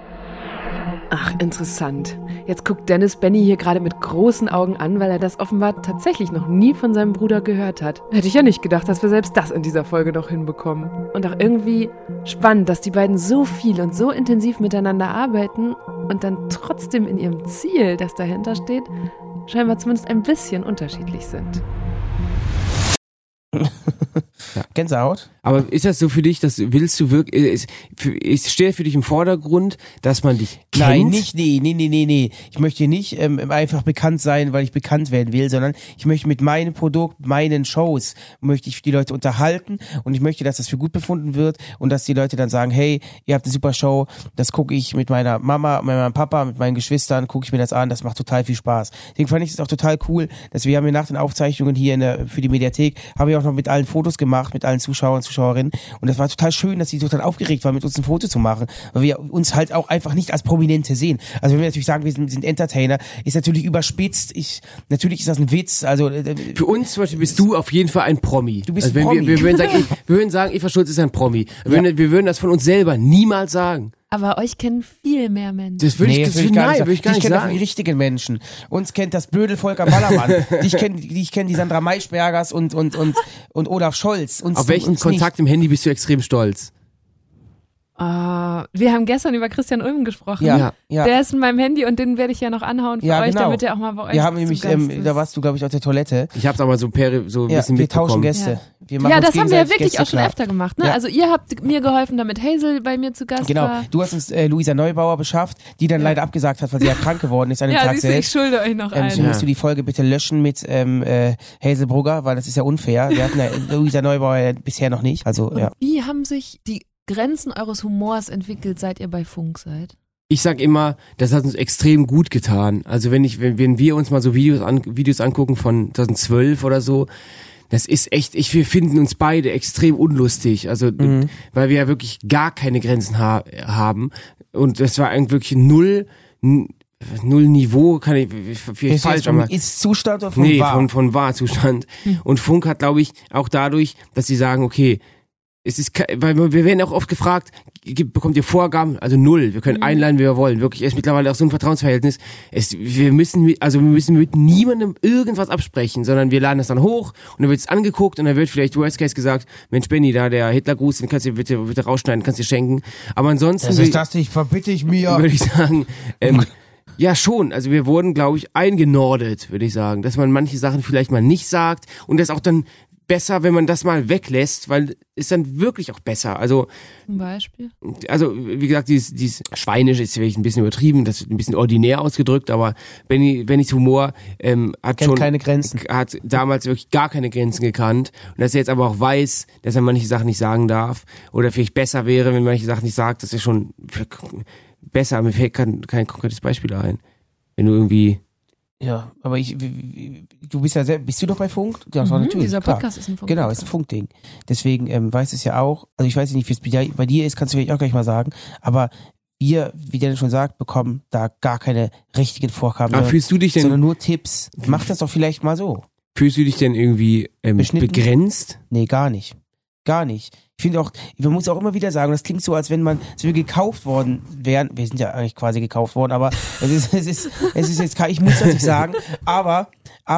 Ach, interessant. Jetzt guckt Dennis Benny hier gerade mit großen Augen an, weil er das offenbar tatsächlich noch nie von seinem Bruder gehört hat. Hätte ich ja nicht gedacht, dass wir selbst das in dieser Folge noch hinbekommen. Und auch irgendwie spannend, dass die beiden so viel und so intensiv miteinander arbeiten und dann trotzdem in ihrem Ziel, das dahinter steht, scheinbar zumindest ein bisschen unterschiedlich sind. Gänsehaut. Aber ist das so für dich, dass willst du wirklich, es steht für dich im Vordergrund, dass man dich kennt? Nein, nee. Ich möchte nicht einfach bekannt sein, weil ich bekannt werden will, sondern ich möchte mit meinem Produkt, meinen Shows, möchte ich die Leute unterhalten und ich möchte, dass das für gut befunden wird und dass die Leute dann sagen, hey, ihr habt eine super Show, das gucke ich mit meiner Mama, mit meinem Papa, mit meinen Geschwistern, gucke ich mir das an, das macht total viel Spaß. Deswegen fand ich es auch total cool, dass wir haben ja nach den Aufzeichnungen hier für die Mediathek, haben wir auch noch mit allen Fotos gemacht, mit allen Zuschauern, Zuschauerinnen und das war total schön, dass die total aufgeregt waren, mit uns ein Foto zu machen, weil wir uns halt auch einfach nicht als Prominente sehen. Also wenn wir natürlich sagen, wir sind Entertainer, ist natürlich überspitzt, natürlich ist das ein Witz, also für uns zum Beispiel bist du auf jeden Fall ein Promi. Du bist ein Promi. Wir würden sagen, Eva Schulz ist ein Promi. Wir würden das von uns selber niemals sagen. Aber euch kennen viel mehr Menschen. Das würde ich gar nicht sagen. Ich kenne die richtigen Menschen. Uns kennt das Blödelvolker Ballermann. Ich kenne die Sandra Maischbergers und Olaf Scholz. Auf welchen Kontakt im Handy bist du extrem stolz? Wir haben gestern über Christian Ulm gesprochen. Ja. Der ist in meinem Handy und den werde ich ja noch anhauen für euch, genau. damit er auch mal bei euch Wir haben nämlich, da warst du, glaube ich, auf der Toilette. Ich hab's aber so ein bisschen mitbekommen. Wir tauschen Gäste. Ja, das haben wir ja wirklich auch schon öfter gemacht. Ne? Ja. Also ihr habt mir geholfen, damit Hazel bei mir zu Gast war. Du hast uns Luisa Neubauer beschafft, die dann leider abgesagt hat, weil sie ja krank geworden ist an dem Tag selbst. Ich schulde euch noch einen. So musst du die Folge bitte löschen mit Hazel Brugger, weil das ist ja unfair. Wir hatten ja Luisa Neubauer bisher noch nicht. Also, und wie haben sich die Grenzen eures Humors entwickelt, seit ihr bei Funk seid? Ich sag immer, das hat uns extrem gut getan. Also wenn wir uns mal so Videos angucken von 2012 oder so, das ist echt, wir finden uns beide extrem unlustig, also weil wir ja wirklich gar keine Grenzen haben und das war eigentlich wirklich null Niveau, kann ich vielleicht falsch, aber Ist-Zustand oder von nee, Wahr? von Wahrzustand. Und Funk hat, glaube ich, auch dadurch, dass sie sagen, okay, es ist, weil wir werden auch oft gefragt, bekommt ihr Vorgaben? Also null. Wir können einladen, wie wir wollen. Wirklich, es ist mittlerweile auch so ein Vertrauensverhältnis. Wir müssen mit niemandem irgendwas absprechen, sondern wir laden das dann hoch und dann wird es angeguckt und dann wird vielleicht Worst Case gesagt, Mensch Benni, da der Hitlergruß, den kannst du bitte rausschneiden, kannst du schenken. Aber ansonsten Das ist das nicht, verbitte ich mir. würde ich sagen, ja schon, also wir wurden, glaube ich, eingenordet, würde ich sagen, dass man manche Sachen vielleicht mal nicht sagt und das auch dann besser, wenn man das mal weglässt, weil ist dann wirklich auch besser. Also zum Beispiel? Also wie gesagt, dieses Schweinische ist vielleicht ein bisschen übertrieben, das ist ein bisschen ordinär ausgedrückt, aber Bennys Humor hat schon keine Grenzen. Hat damals wirklich gar keine Grenzen gekannt und dass er jetzt aber auch weiß, dass er manche Sachen nicht sagen darf oder vielleicht besser wäre, wenn manche Sachen nicht sagt, das ist schon besser. Mir fällt kein konkretes Beispiel ein. Wenn du irgendwie ja, aber du bist ja bist du doch bei Funk? Ja, natürlich. Dieser Podcast ist ein Funk. Genau, ist ein Funkding. Deswegen weiß es ja auch, also ich weiß nicht, wie es bei dir ist, kannst du vielleicht auch gleich mal sagen, aber wir, wie Dennis schon sagt, bekommen da gar keine richtigen Vorgaben. Aber fühlst du dich denn, sondern nur Tipps. Mach das doch vielleicht mal so. Fühlst du dich denn irgendwie begrenzt? Nee, gar nicht. Gar nicht. Ich finde auch, man muss auch immer wieder sagen, das klingt so, als wenn wir gekauft worden wären. Wir sind ja eigentlich quasi gekauft worden, aber es ist jetzt, ich muss das nicht sagen, aber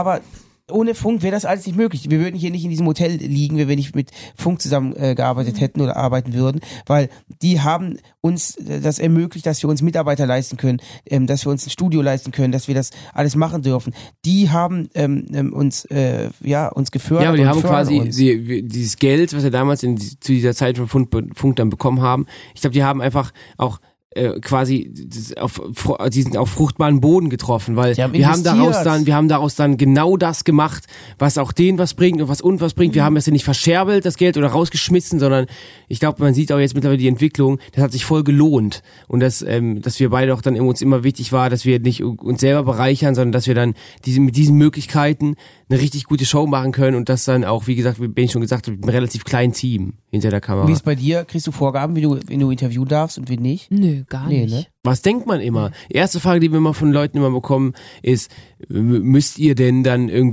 ohne Funk wäre das alles nicht möglich. Wir würden hier nicht in diesem Hotel liegen, wenn wir nicht mit Funk zusammen gearbeitet hätten oder arbeiten würden, weil die haben uns das ermöglicht, dass wir uns Mitarbeiter leisten können, dass wir uns ein Studio leisten können, dass wir das alles machen dürfen. Die haben uns gefördert. Ja, aber die haben quasi dieses Geld, was wir damals zu dieser Zeit von Funk dann bekommen haben. Ich glaube, die haben einfach auch quasi die sind auf fruchtbaren Boden getroffen, weil wir haben daraus dann genau das gemacht, was auch denen was bringt und was uns was bringt. Wir haben es ja nicht verscherbelt, das Geld, oder rausgeschmissen, sondern ich glaube, man sieht auch jetzt mittlerweile die Entwicklung, das hat sich voll gelohnt und dass wir beide auch dann uns immer wichtig war, dass wir nicht uns selber bereichern, sondern dass wir dann mit diesen Möglichkeiten eine richtig gute Show machen können und das dann auch, wie gesagt, wie ich schon gesagt habe, mit einem relativ kleinen Team hinter der Kamera. Wie ist bei dir? Kriegst du Vorgaben, wie du interviewen darfst und wie nicht? Nö, gar nicht. Ne? Was denkt man immer? Die erste Frage, die wir immer von Leuten immer bekommen, ist, müsst ihr den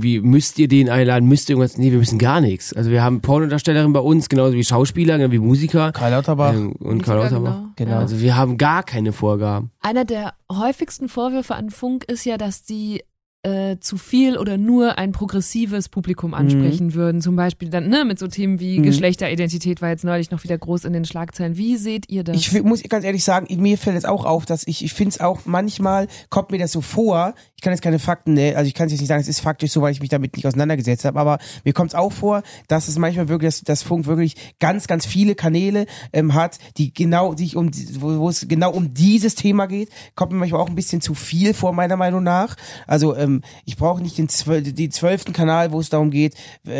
einladen, müsst ihr irgendwas? Nee, wir müssen gar nichts. Also wir haben Pornodarstellerinnen bei uns, genauso wie Schauspieler, genau wie Musiker. Karl Lauterbach. Und Karl Lauterbach. Genau. Also wir haben gar keine Vorgaben. Einer der häufigsten Vorwürfe an Funk ist ja, dass die zu viel oder nur ein progressives Publikum ansprechen würden. Zum Beispiel dann mit so Themen wie Geschlechteridentität war jetzt neulich noch wieder groß in den Schlagzeilen. Wie seht ihr das? Ich muss ganz ehrlich sagen, mir fällt es auch auf, dass ich finde es auch, manchmal kommt mir das so vor, ich kann jetzt keine Fakten, also ich kann jetzt nicht sagen, es ist faktisch so, weil ich mich damit nicht auseinandergesetzt habe, aber mir kommt es auch vor, dass es manchmal wirklich, dass Funk wirklich ganz, ganz viele Kanäle hat, die genau wo es genau um dieses Thema geht. Kommt mir manchmal auch ein bisschen zu viel vor, meiner Meinung nach. Also ich brauche nicht den 12. Kanal, wo es darum geht,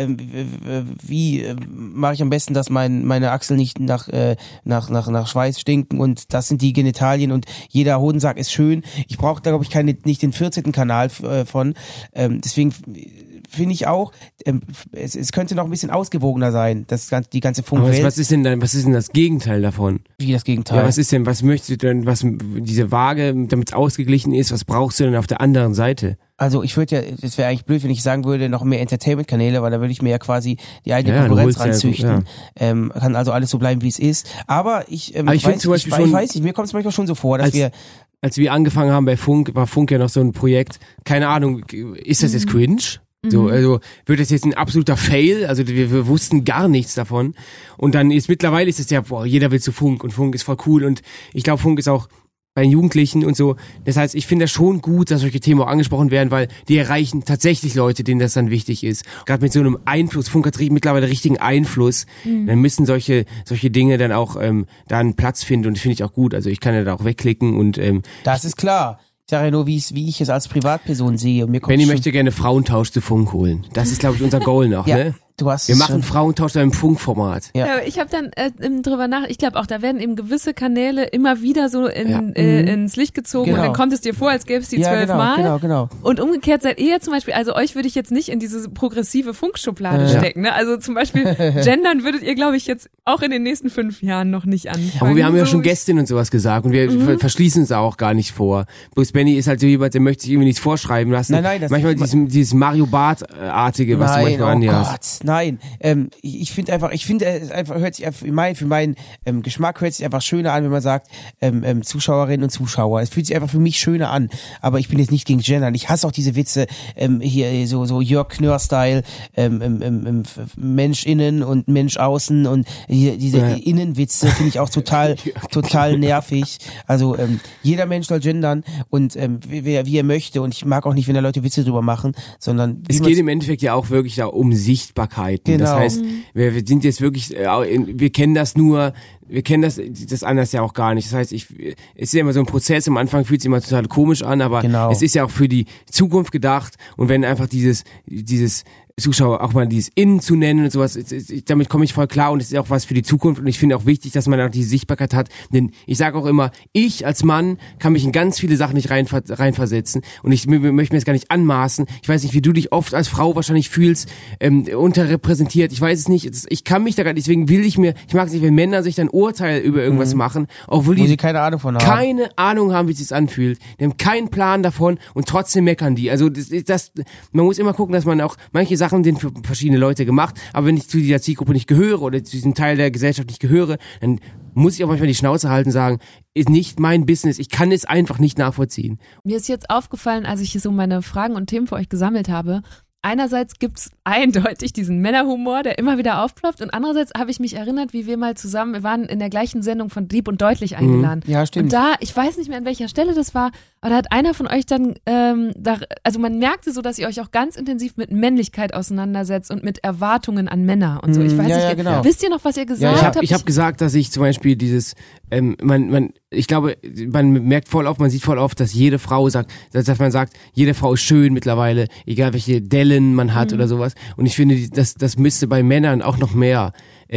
wie mache ich am besten, dass meine Achseln nicht nach Schweiß stinken und das sind die Genitalien und jeder Hodensack ist schön. Ich brauche da, glaube ich, nicht den 14. Kanal von. Deswegen finde ich auch, es könnte noch ein bisschen ausgewogener sein, die ganze Funkwelt. Was ist denn das Gegenteil davon? Wie das Gegenteil? Ja, was möchtest du denn, was diese Waage, damit es ausgeglichen ist, was brauchst du denn auf der anderen Seite? Also es wäre eigentlich blöd, wenn ich sagen würde, noch mehr Entertainment-Kanäle, weil da würde ich mir ja quasi die eigene Konkurrenz ranzüchten. Ja. Kann also alles so bleiben, wie es ist. Aber ich weiß nicht, mir kommt es manchmal schon so vor, dass als wir angefangen haben bei Funk, war Funk ja noch so ein Projekt, keine Ahnung, ist das jetzt cringe? So, also wird das jetzt ein absoluter Fail, also wir wussten gar nichts davon und dann mittlerweile ist es ja, jeder will zu Funk und Funk ist voll cool und ich glaube, Funk ist auch bei den Jugendlichen und so, das heißt, ich finde das schon gut, dass solche Themen auch angesprochen werden, weil die erreichen tatsächlich Leute, denen das dann wichtig ist. Gerade mit so einem Einfluss, Funk hat mittlerweile richtigen Einfluss, dann müssen solche Dinge dann auch da einen Platz finden und das finde ich auch gut, also ich kann ja da auch wegklicken und das ist klar. Ich sage ja nur, wie ich es als Privatperson sehe. Und Benni möchte gerne Frauentausch zu Funk holen. Das ist, glaube ich, unser Goal noch, ja. Ne? hast Wir es machen schon. Frauentausch im Funkformat. Ja, ich habe dann drüber ich glaube auch, da werden eben gewisse Kanäle immer wieder so ins Licht gezogen und dann kommt es dir vor, als gäbe es die 12 Mal. Genau. Und umgekehrt seid ihr zum Beispiel, also euch würde ich jetzt nicht in diese progressive Funkschublade stecken. Ne? Also zum Beispiel gendern würdet ihr, glaube ich, jetzt auch in den nächsten 5 Jahren noch nicht anfangen. Aber wir haben ja schon Gästinnen und sowas gesagt und wir verschließen es auch gar nicht vor. Bloß Benny ist halt so jemand, der möchte sich irgendwie nichts vorschreiben lassen. Nein, das manchmal dieses Mario Bart-artige, was du manchmal anjagst. Gott, nein. Ich finde es einfach hört sich für meinen Geschmack hört sich einfach schöner an, wenn man sagt Zuschauerinnen und Zuschauer. Es fühlt sich einfach für mich schöner an. Aber ich bin jetzt nicht gegen Gendern. Ich hasse auch diese Witze hier so Jörg Knörr-Style, Mensch innen und Mensch außen und hier diese Innenwitze finde ich auch total nervig. Also jeder Mensch soll gendern und wie er möchte. Und ich mag auch nicht, wenn da Leute Witze drüber machen, sondern es geht im Endeffekt ja auch wirklich da um Sichtbarkeiten. Genau. Das heißt, wir sind jetzt wirklich, wir kennen das anders ja auch gar nicht. Das heißt, es ist ja immer so ein Prozess, am Anfang fühlt es sich immer total komisch an, aber es ist ja auch für die Zukunft gedacht und wenn einfach dieses Zuschauer auch mal dieses Innen zu nennen und sowas, damit komme ich voll klar und es ist auch was für die Zukunft und ich finde auch wichtig, dass man auch diese Sichtbarkeit hat, denn ich sage auch immer, ich als Mann kann mich in ganz viele Sachen nicht reinversetzen und ich möchte mir das gar nicht anmaßen. Ich weiß nicht, wie du dich oft als Frau wahrscheinlich fühlst, unterrepräsentiert, ich weiß es nicht, ich kann mich da gar nicht, deswegen ich mag es nicht, wenn Männer sich dann Urteil über irgendwas machen, obwohl die keine Ahnung von haben. Keine Ahnung haben, wie es sich anfühlt. Die haben keinen Plan davon und trotzdem meckern die. Also man muss immer gucken, dass man auch manche Sachen sind für verschiedene Leute gemacht, aber wenn ich zu dieser Zielgruppe nicht gehöre oder zu diesem Teil der Gesellschaft nicht gehöre, dann muss ich auch manchmal die Schnauze halten und sagen, ist nicht mein Business, ich kann es einfach nicht nachvollziehen. Mir ist jetzt aufgefallen, als ich hier so meine Fragen und Themen für euch gesammelt habe, einerseits gibt's eindeutig diesen Männerhumor, der immer wieder aufploppt und andererseits habe ich mich erinnert, wie wir waren in der gleichen Sendung von Lieb und Deutlich eingeladen. Ja, stimmt. Und da, ich weiß nicht mehr an welcher Stelle das war, aber da hat einer von euch dann, also man merkte so, dass ihr euch auch ganz intensiv mit Männlichkeit auseinandersetzt und mit Erwartungen an Männer und so. Ich weiß nicht, genau. Wisst ihr noch, was ihr gesagt habt? Ich habe gesagt, dass ich zum Beispiel dieses, ich glaube, man merkt voll oft, man sieht voll oft, dass jede Frau sagt, dass man sagt, jede Frau ist schön mittlerweile, egal welche Dellen man hat oder sowas. Und ich finde, das müsste bei Männern auch noch mehr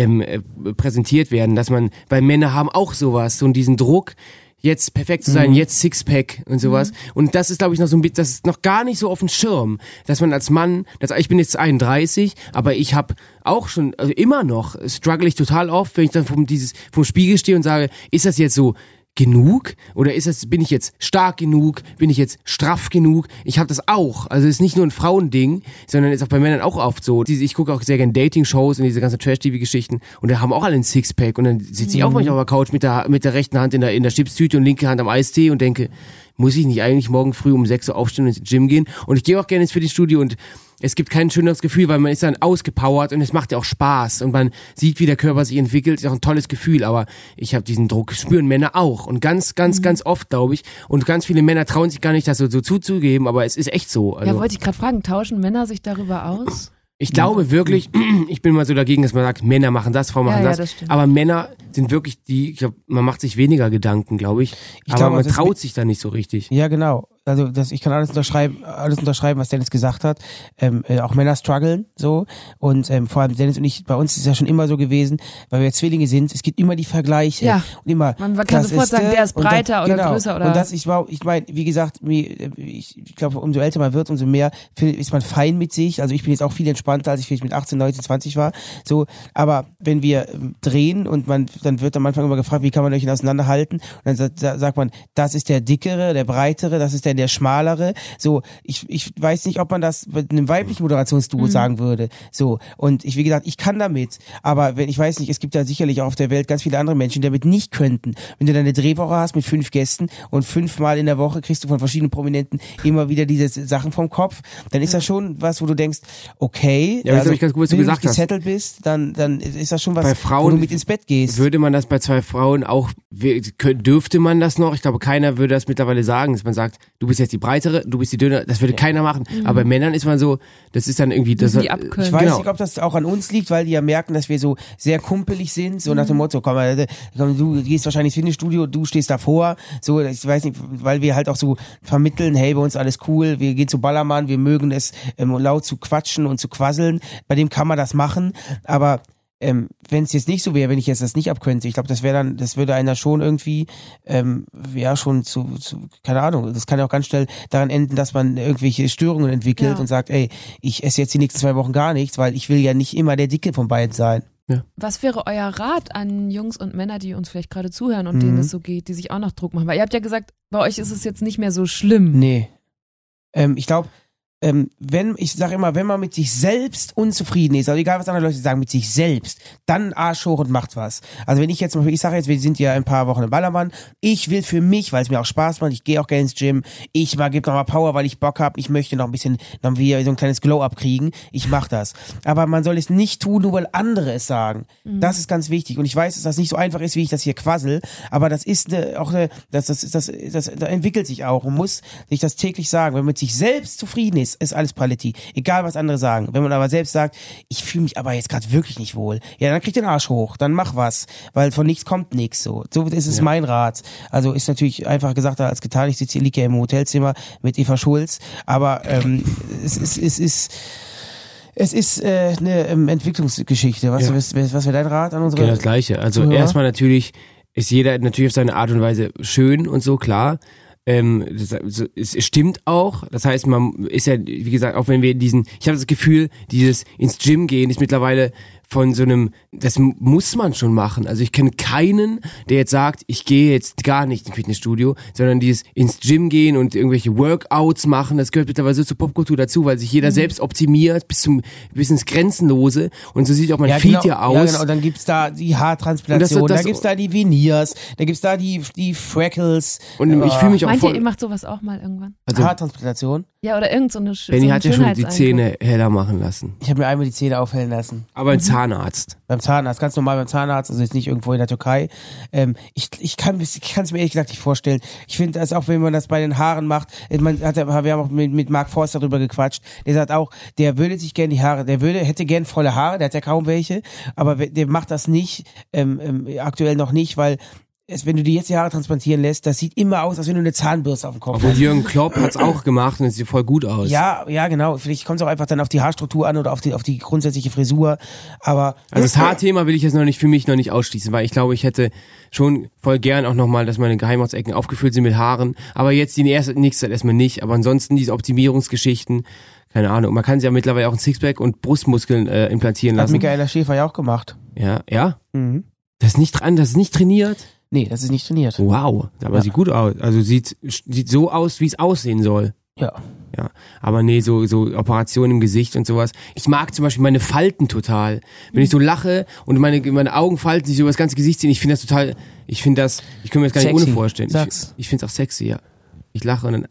präsentiert werden, dass man, weil Männer haben auch sowas, so diesen Druck, jetzt perfekt zu sein, jetzt Sixpack und sowas. Und das ist, glaube ich, noch so ein bisschen, das ist noch gar nicht so auf dem Schirm, dass man als Mann, ich bin jetzt 31, aber ich habe auch schon, also immer noch, struggle ich total oft, wenn ich dann vom Spiegel stehe und sage, ist das jetzt so genug? Oder bin ich jetzt stark genug? Bin ich jetzt straff genug? Ich habe das auch. Also es ist nicht nur ein Frauending, sondern ist auch bei Männern auch oft so. Ich gucke auch sehr gerne Dating-Shows und diese ganzen Trash-TV-Geschichten und da haben auch alle ein Sixpack und dann sitze ich auch manchmal auf der Couch mit der rechten Hand in der Chipstüte und linke Hand am Eistee und denke, muss ich nicht eigentlich morgen früh um 6 Uhr aufstehen und ins Gym gehen? Und ich gehe auch gerne ins Fitnessstudio und es gibt kein schöneres Gefühl, weil man ist dann ausgepowert und es macht ja auch Spaß und man sieht, wie der Körper sich entwickelt, ist auch ein tolles Gefühl, aber ich habe diesen Druck, spüren Männer auch und ganz oft, glaube ich, und ganz viele Männer trauen sich gar nicht, das so zuzugeben, aber es ist echt so. Also, ja, wollte ich gerade fragen, tauschen Männer sich darüber aus? Ich glaube wirklich, ich bin mal so dagegen, dass man sagt, Männer machen das, Frauen machen das aber Männer sind wirklich ich glaube, man macht sich weniger Gedanken, glaube ich, aber man traut sich da nicht so richtig. Ja, genau. Also ich kann alles unterschreiben, was Dennis gesagt hat. Auch Männer strugglen so und vor allem Dennis und ich, bei uns ist es ja schon immer so gewesen, weil wir Zwillinge sind, es gibt immer die Vergleiche. Ja. Und immer, man kann sofort sagen, der ist breiter oder größer oder. Und das, ich meine, wie gesagt, ich glaube, umso älter man wird, umso mehr ist man fein mit sich. Also ich bin jetzt auch viel entspannter, als ich vielleicht mit 18, 19, 20 war. So, aber wenn wir drehen und dann wird am Anfang immer gefragt, wie kann man euch auseinanderhalten? Und dann sagt man, das ist der dickere, der breitere, das ist der schmalere. So, ich weiß nicht, ob man das mit einem weiblichen Moderationsduo sagen würde. So, und wie gesagt, ich kann damit, aber ich weiß nicht, es gibt ja sicherlich auch auf der Welt ganz viele andere Menschen, die damit nicht könnten. Wenn du deine Drehwoche hast mit 5 Gästen und 5-mal in der Woche kriegst du von verschiedenen Prominenten immer wieder diese Sachen vom Kopf, dann ist das schon was, wo du denkst, okay, ja, also, ich ganz gut, was du gesagt hast. Wenn du gesettelt bist, dann ist das schon was, bei Frauen, wo du mit ins Bett gehst. Würde man das bei 2 Frauen auch, dürfte man das noch? Ich glaube, keiner würde das mittlerweile sagen, dass man sagt, du bist jetzt die breitere, du bist die dünne, das würde keiner machen. Aber bei Männern ist man so, das ist dann irgendwie, das die abkönnen. Ich weiß nicht, ob das auch an uns liegt, weil die ja merken, dass wir so sehr kumpelig sind, so nach dem Motto, komm, du gehst wahrscheinlich ins Fitnessstudio, du stehst davor, so, ich weiß nicht, weil wir halt auch so vermitteln, hey, bei uns alles cool, wir gehen zu Ballermann, wir mögen es laut zu quatschen und zu quasseln, bei dem kann man das machen, aber wenn es jetzt nicht so wäre, wenn ich jetzt das nicht abkönnte, ich glaube, das würde einer schon irgendwie, schon zu, keine Ahnung, das kann ja auch ganz schnell daran enden, dass man irgendwelche Störungen entwickelt und sagt, ey, ich esse jetzt die nächsten 2 Wochen gar nichts, weil ich will ja nicht immer der Dicke von beiden sein. Ja. Was wäre euer Rat an Jungs und Männer, die uns vielleicht gerade zuhören und denen es so geht, die sich auch noch Druck machen? Weil ihr habt ja gesagt, bei euch ist es jetzt nicht mehr so schlimm. Nee. Ich glaube, wenn man mit sich selbst unzufrieden ist, also egal was andere Leute sagen, mit sich selbst, dann Arsch hoch und macht was. Also wenn ich jetzt, ich sage jetzt, wir sind ja ein paar Wochen im Ballermann, ich will für mich, weil es mir auch Spaß macht, ich gehe auch gerne ins Gym, ich gebe nochmal Power, weil ich Bock habe, ich möchte noch ein bisschen, noch wieder so ein kleines Glow-Up kriegen, ich mache das. Aber man soll es nicht tun, nur weil andere es sagen. Das ist ganz wichtig und ich weiß, dass das nicht so einfach ist, wie ich das hier quassel, aber das ist das entwickelt sich auch und muss sich das täglich sagen. Wenn man mit sich selbst zufrieden ist alles Paletti. Egal, was andere sagen. Wenn man aber selbst sagt, ich fühle mich aber jetzt gerade wirklich nicht wohl, ja, dann krieg den Arsch hoch, dann mach was, weil von nichts kommt nichts. So ist es mein Rat. Also ist natürlich einfacher gesagt als getan. Ich liege ja im Hotelzimmer mit Eva Schulz, aber es ist eine Entwicklungsgeschichte. Was wäre dein Rat an unsere? Genau das Gleiche. Also Zuhörer? erstmal natürlich ist jeder natürlich auf seine Art und Weise schön und so, klar. Es stimmt auch, das heißt, man ist ja, wie gesagt, auch wenn wir ich habe das Gefühl, dieses ins Gym gehen ist mittlerweile von so einem, das muss man schon machen. Also ich kenne keinen, der jetzt sagt, ich gehe jetzt gar nicht ins Fitnessstudio, sondern dieses ins Gym gehen und irgendwelche Workouts machen, das gehört mittlerweile so zur Popkultur dazu, weil sich jeder selbst optimiert bis ins Grenzenlose und so sieht auch mein Feed ja aus. Ja, genau. Und dann gibt's da die Haartransplantation, da gibt's da die Veneers, da gibt's da die Freckles. Und ich fühle mich auch Meint ihr macht sowas auch mal irgendwann? Also Haartransplantation? Ja, oder irgend so eine Benni hat ja schon die Zähne heller machen lassen. Ich habe mir einmal die Zähne aufhellen lassen. Aber ein Zahnarzt. Beim Zahnarzt, ganz normal beim Zahnarzt, also jetzt nicht irgendwo in der Türkei. Ich kann es mir ehrlich gesagt nicht vorstellen. Ich finde das auch, wenn man das bei den Haaren macht, wir haben auch mit Mark Forster darüber gequatscht, der sagt auch, der würde sich gerne die Haare, hätte gern volle Haare, der hat ja kaum welche, aber der macht das nicht, aktuell noch nicht, weil wenn du dir jetzt die Haare transplantieren lässt, das sieht immer aus, als wenn du eine Zahnbürste auf dem Kopf hast. Und Jürgen Klopp hat's auch gemacht und es sieht voll gut aus. Ja, genau. Vielleicht kommt es auch einfach dann auf die Haarstruktur an oder auf die grundsätzliche Frisur. Aber also das Haarthema will ich jetzt für mich noch nicht ausschließen, weil ich glaube, ich hätte schon voll gern auch nochmal, dass meine Geheimratsecken aufgefüllt sind mit Haaren. Aber jetzt die nächste Zeit erstmal nicht. Aber ansonsten diese Optimierungsgeschichten, keine Ahnung. Man kann sich ja mittlerweile auch ein Sixpack und Brustmuskeln implantieren lassen. Hat Michaela Schäfer ja auch gemacht. Ja? Mhm. Das ist nicht trainiert? Nee, das ist nicht trainiert. Wow, aber sieht gut aus. Also sieht so aus, wie es aussehen soll. Ja. Aber nee, so Operationen im Gesicht und sowas. Ich mag zum Beispiel meine Falten total. Wenn ich so lache und meine Augenfalten sich so über das ganze Gesicht ziehen, ich kann mir das gar nicht ohne vorstellen. Ich finde es auch sexy, ja. Ich lache und dann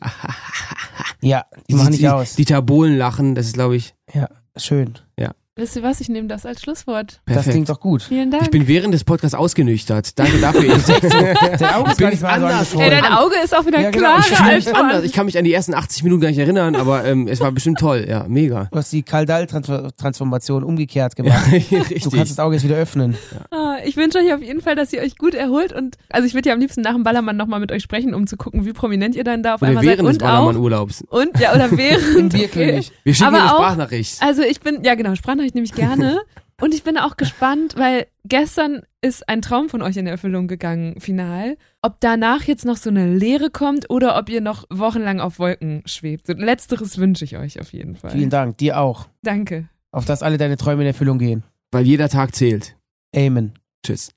ja, die machen nicht aus. Die Tabolen lachen, das ist, glaube ich. Ja, schön. Ja. Wisst ihr was? Ich nehme das als Schlusswort. Perfekt. Das klingt doch gut. Vielen Dank. Ich bin während des Podcasts ausgenüchtert. Danke dafür. Dein Auge ist gar nicht anders. Dein Auge ist auch wieder klarer. Ich fühle mich anders. Ich kann mich an die ersten 80 Minuten gar nicht erinnern, aber es war bestimmt toll. Ja, mega. Du hast die Kaldal-Transformation umgekehrt gemacht. Ja, richtig. Du kannst das Auge jetzt wieder öffnen. Ja. Ich wünsche euch auf jeden Fall, dass ihr euch gut erholt und also ich würde ja am liebsten nach dem Ballermann nochmal mit euch sprechen, um zu gucken, wie prominent ihr dann da auf einmal seid. Während des Ballermann-Urlaubs. Oder während. Wirklich. Wir schicken eine Sprachnachricht. Also Sprachnachricht nehme ich gerne. Und ich bin auch gespannt, weil gestern ist ein Traum von euch in Erfüllung gegangen, final. Ob danach jetzt noch so eine Leere kommt oder ob ihr noch wochenlang auf Wolken schwebt. So, letzteres wünsche ich euch auf jeden Fall. Vielen Dank, dir auch. Danke. Auf dass alle deine Träume in Erfüllung gehen. Weil jeder Tag zählt. Amen. Tschüss.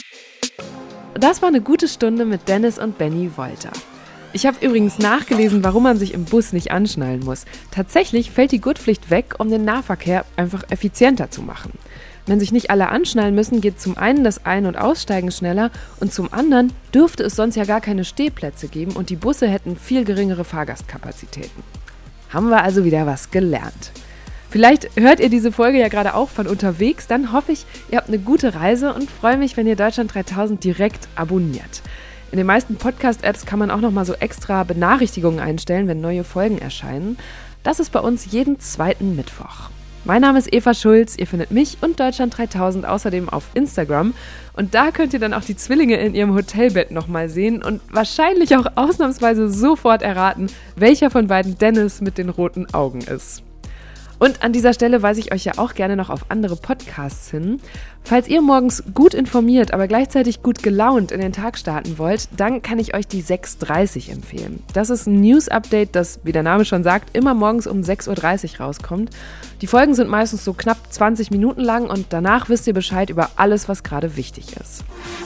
Das war eine gute Stunde mit Dennis und Benny Wolter. Ich habe übrigens nachgelesen, warum man sich im Bus nicht anschnallen muss. Tatsächlich fällt die Gurtpflicht weg, um den Nahverkehr einfach effizienter zu machen. Wenn sich nicht alle anschnallen müssen, geht zum einen das Ein- und Aussteigen schneller und zum anderen dürfte es sonst ja gar keine Stehplätze geben und die Busse hätten viel geringere Fahrgastkapazitäten. Haben wir also wieder was gelernt. Vielleicht hört ihr diese Folge ja gerade auch von unterwegs, dann hoffe ich, ihr habt eine gute Reise und freue mich, wenn ihr Deutschland 3000 direkt abonniert. In den meisten Podcast-Apps kann man auch nochmal so extra Benachrichtigungen einstellen, wenn neue Folgen erscheinen. Das ist bei uns jeden zweiten Mittwoch. Mein Name ist Eva Schulz, ihr findet mich und Deutschland 3000 außerdem auf Instagram. Und da könnt ihr dann auch die Zwillinge in ihrem Hotelbett nochmal sehen und wahrscheinlich auch ausnahmsweise sofort erraten, welcher von beiden Dennis mit den roten Augen ist. Und an dieser Stelle weise ich euch ja auch gerne noch auf andere Podcasts hin. Falls ihr morgens gut informiert, aber gleichzeitig gut gelaunt in den Tag starten wollt, dann kann ich euch die 6.30 empfehlen. Das ist ein News-Update, das, wie der Name schon sagt, immer morgens um 6.30 Uhr rauskommt. Die Folgen sind meistens so knapp 20 Minuten lang und danach wisst ihr Bescheid über alles, was gerade wichtig ist.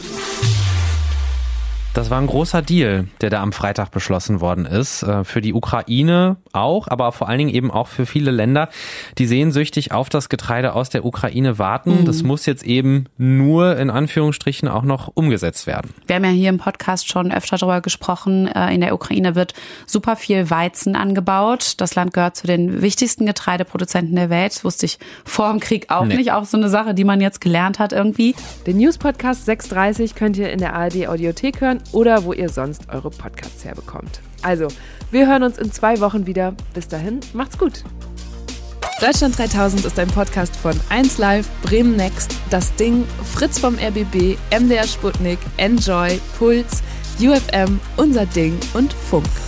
Das war ein großer Deal, der da am Freitag beschlossen worden ist. Für die Ukraine auch, aber vor allen Dingen eben auch für viele Länder, die sehnsüchtig auf das Getreide aus der Ukraine warten. Das muss jetzt eben nur in Anführungsstrichen auch noch umgesetzt werden. Wir haben ja hier im Podcast schon öfter darüber gesprochen. In der Ukraine wird super viel Weizen angebaut. Das Land gehört zu den wichtigsten Getreideproduzenten der Welt. Das wusste ich vor dem Krieg auch nicht. Auch so eine Sache, die man jetzt gelernt hat irgendwie. Den News-Podcast 6.30 könnt ihr in der ARD-Audiothek hören oder wo ihr sonst eure Podcasts herbekommt. Also, wir hören uns in 2 Wochen wieder. Bis dahin, macht's gut. Deutschland 3000 ist ein Podcast von 1Live, Bremen Next, Das Ding, Fritz vom RBB, MDR Sputnik, Enjoy, Puls, UFM, Unser Ding und Funk.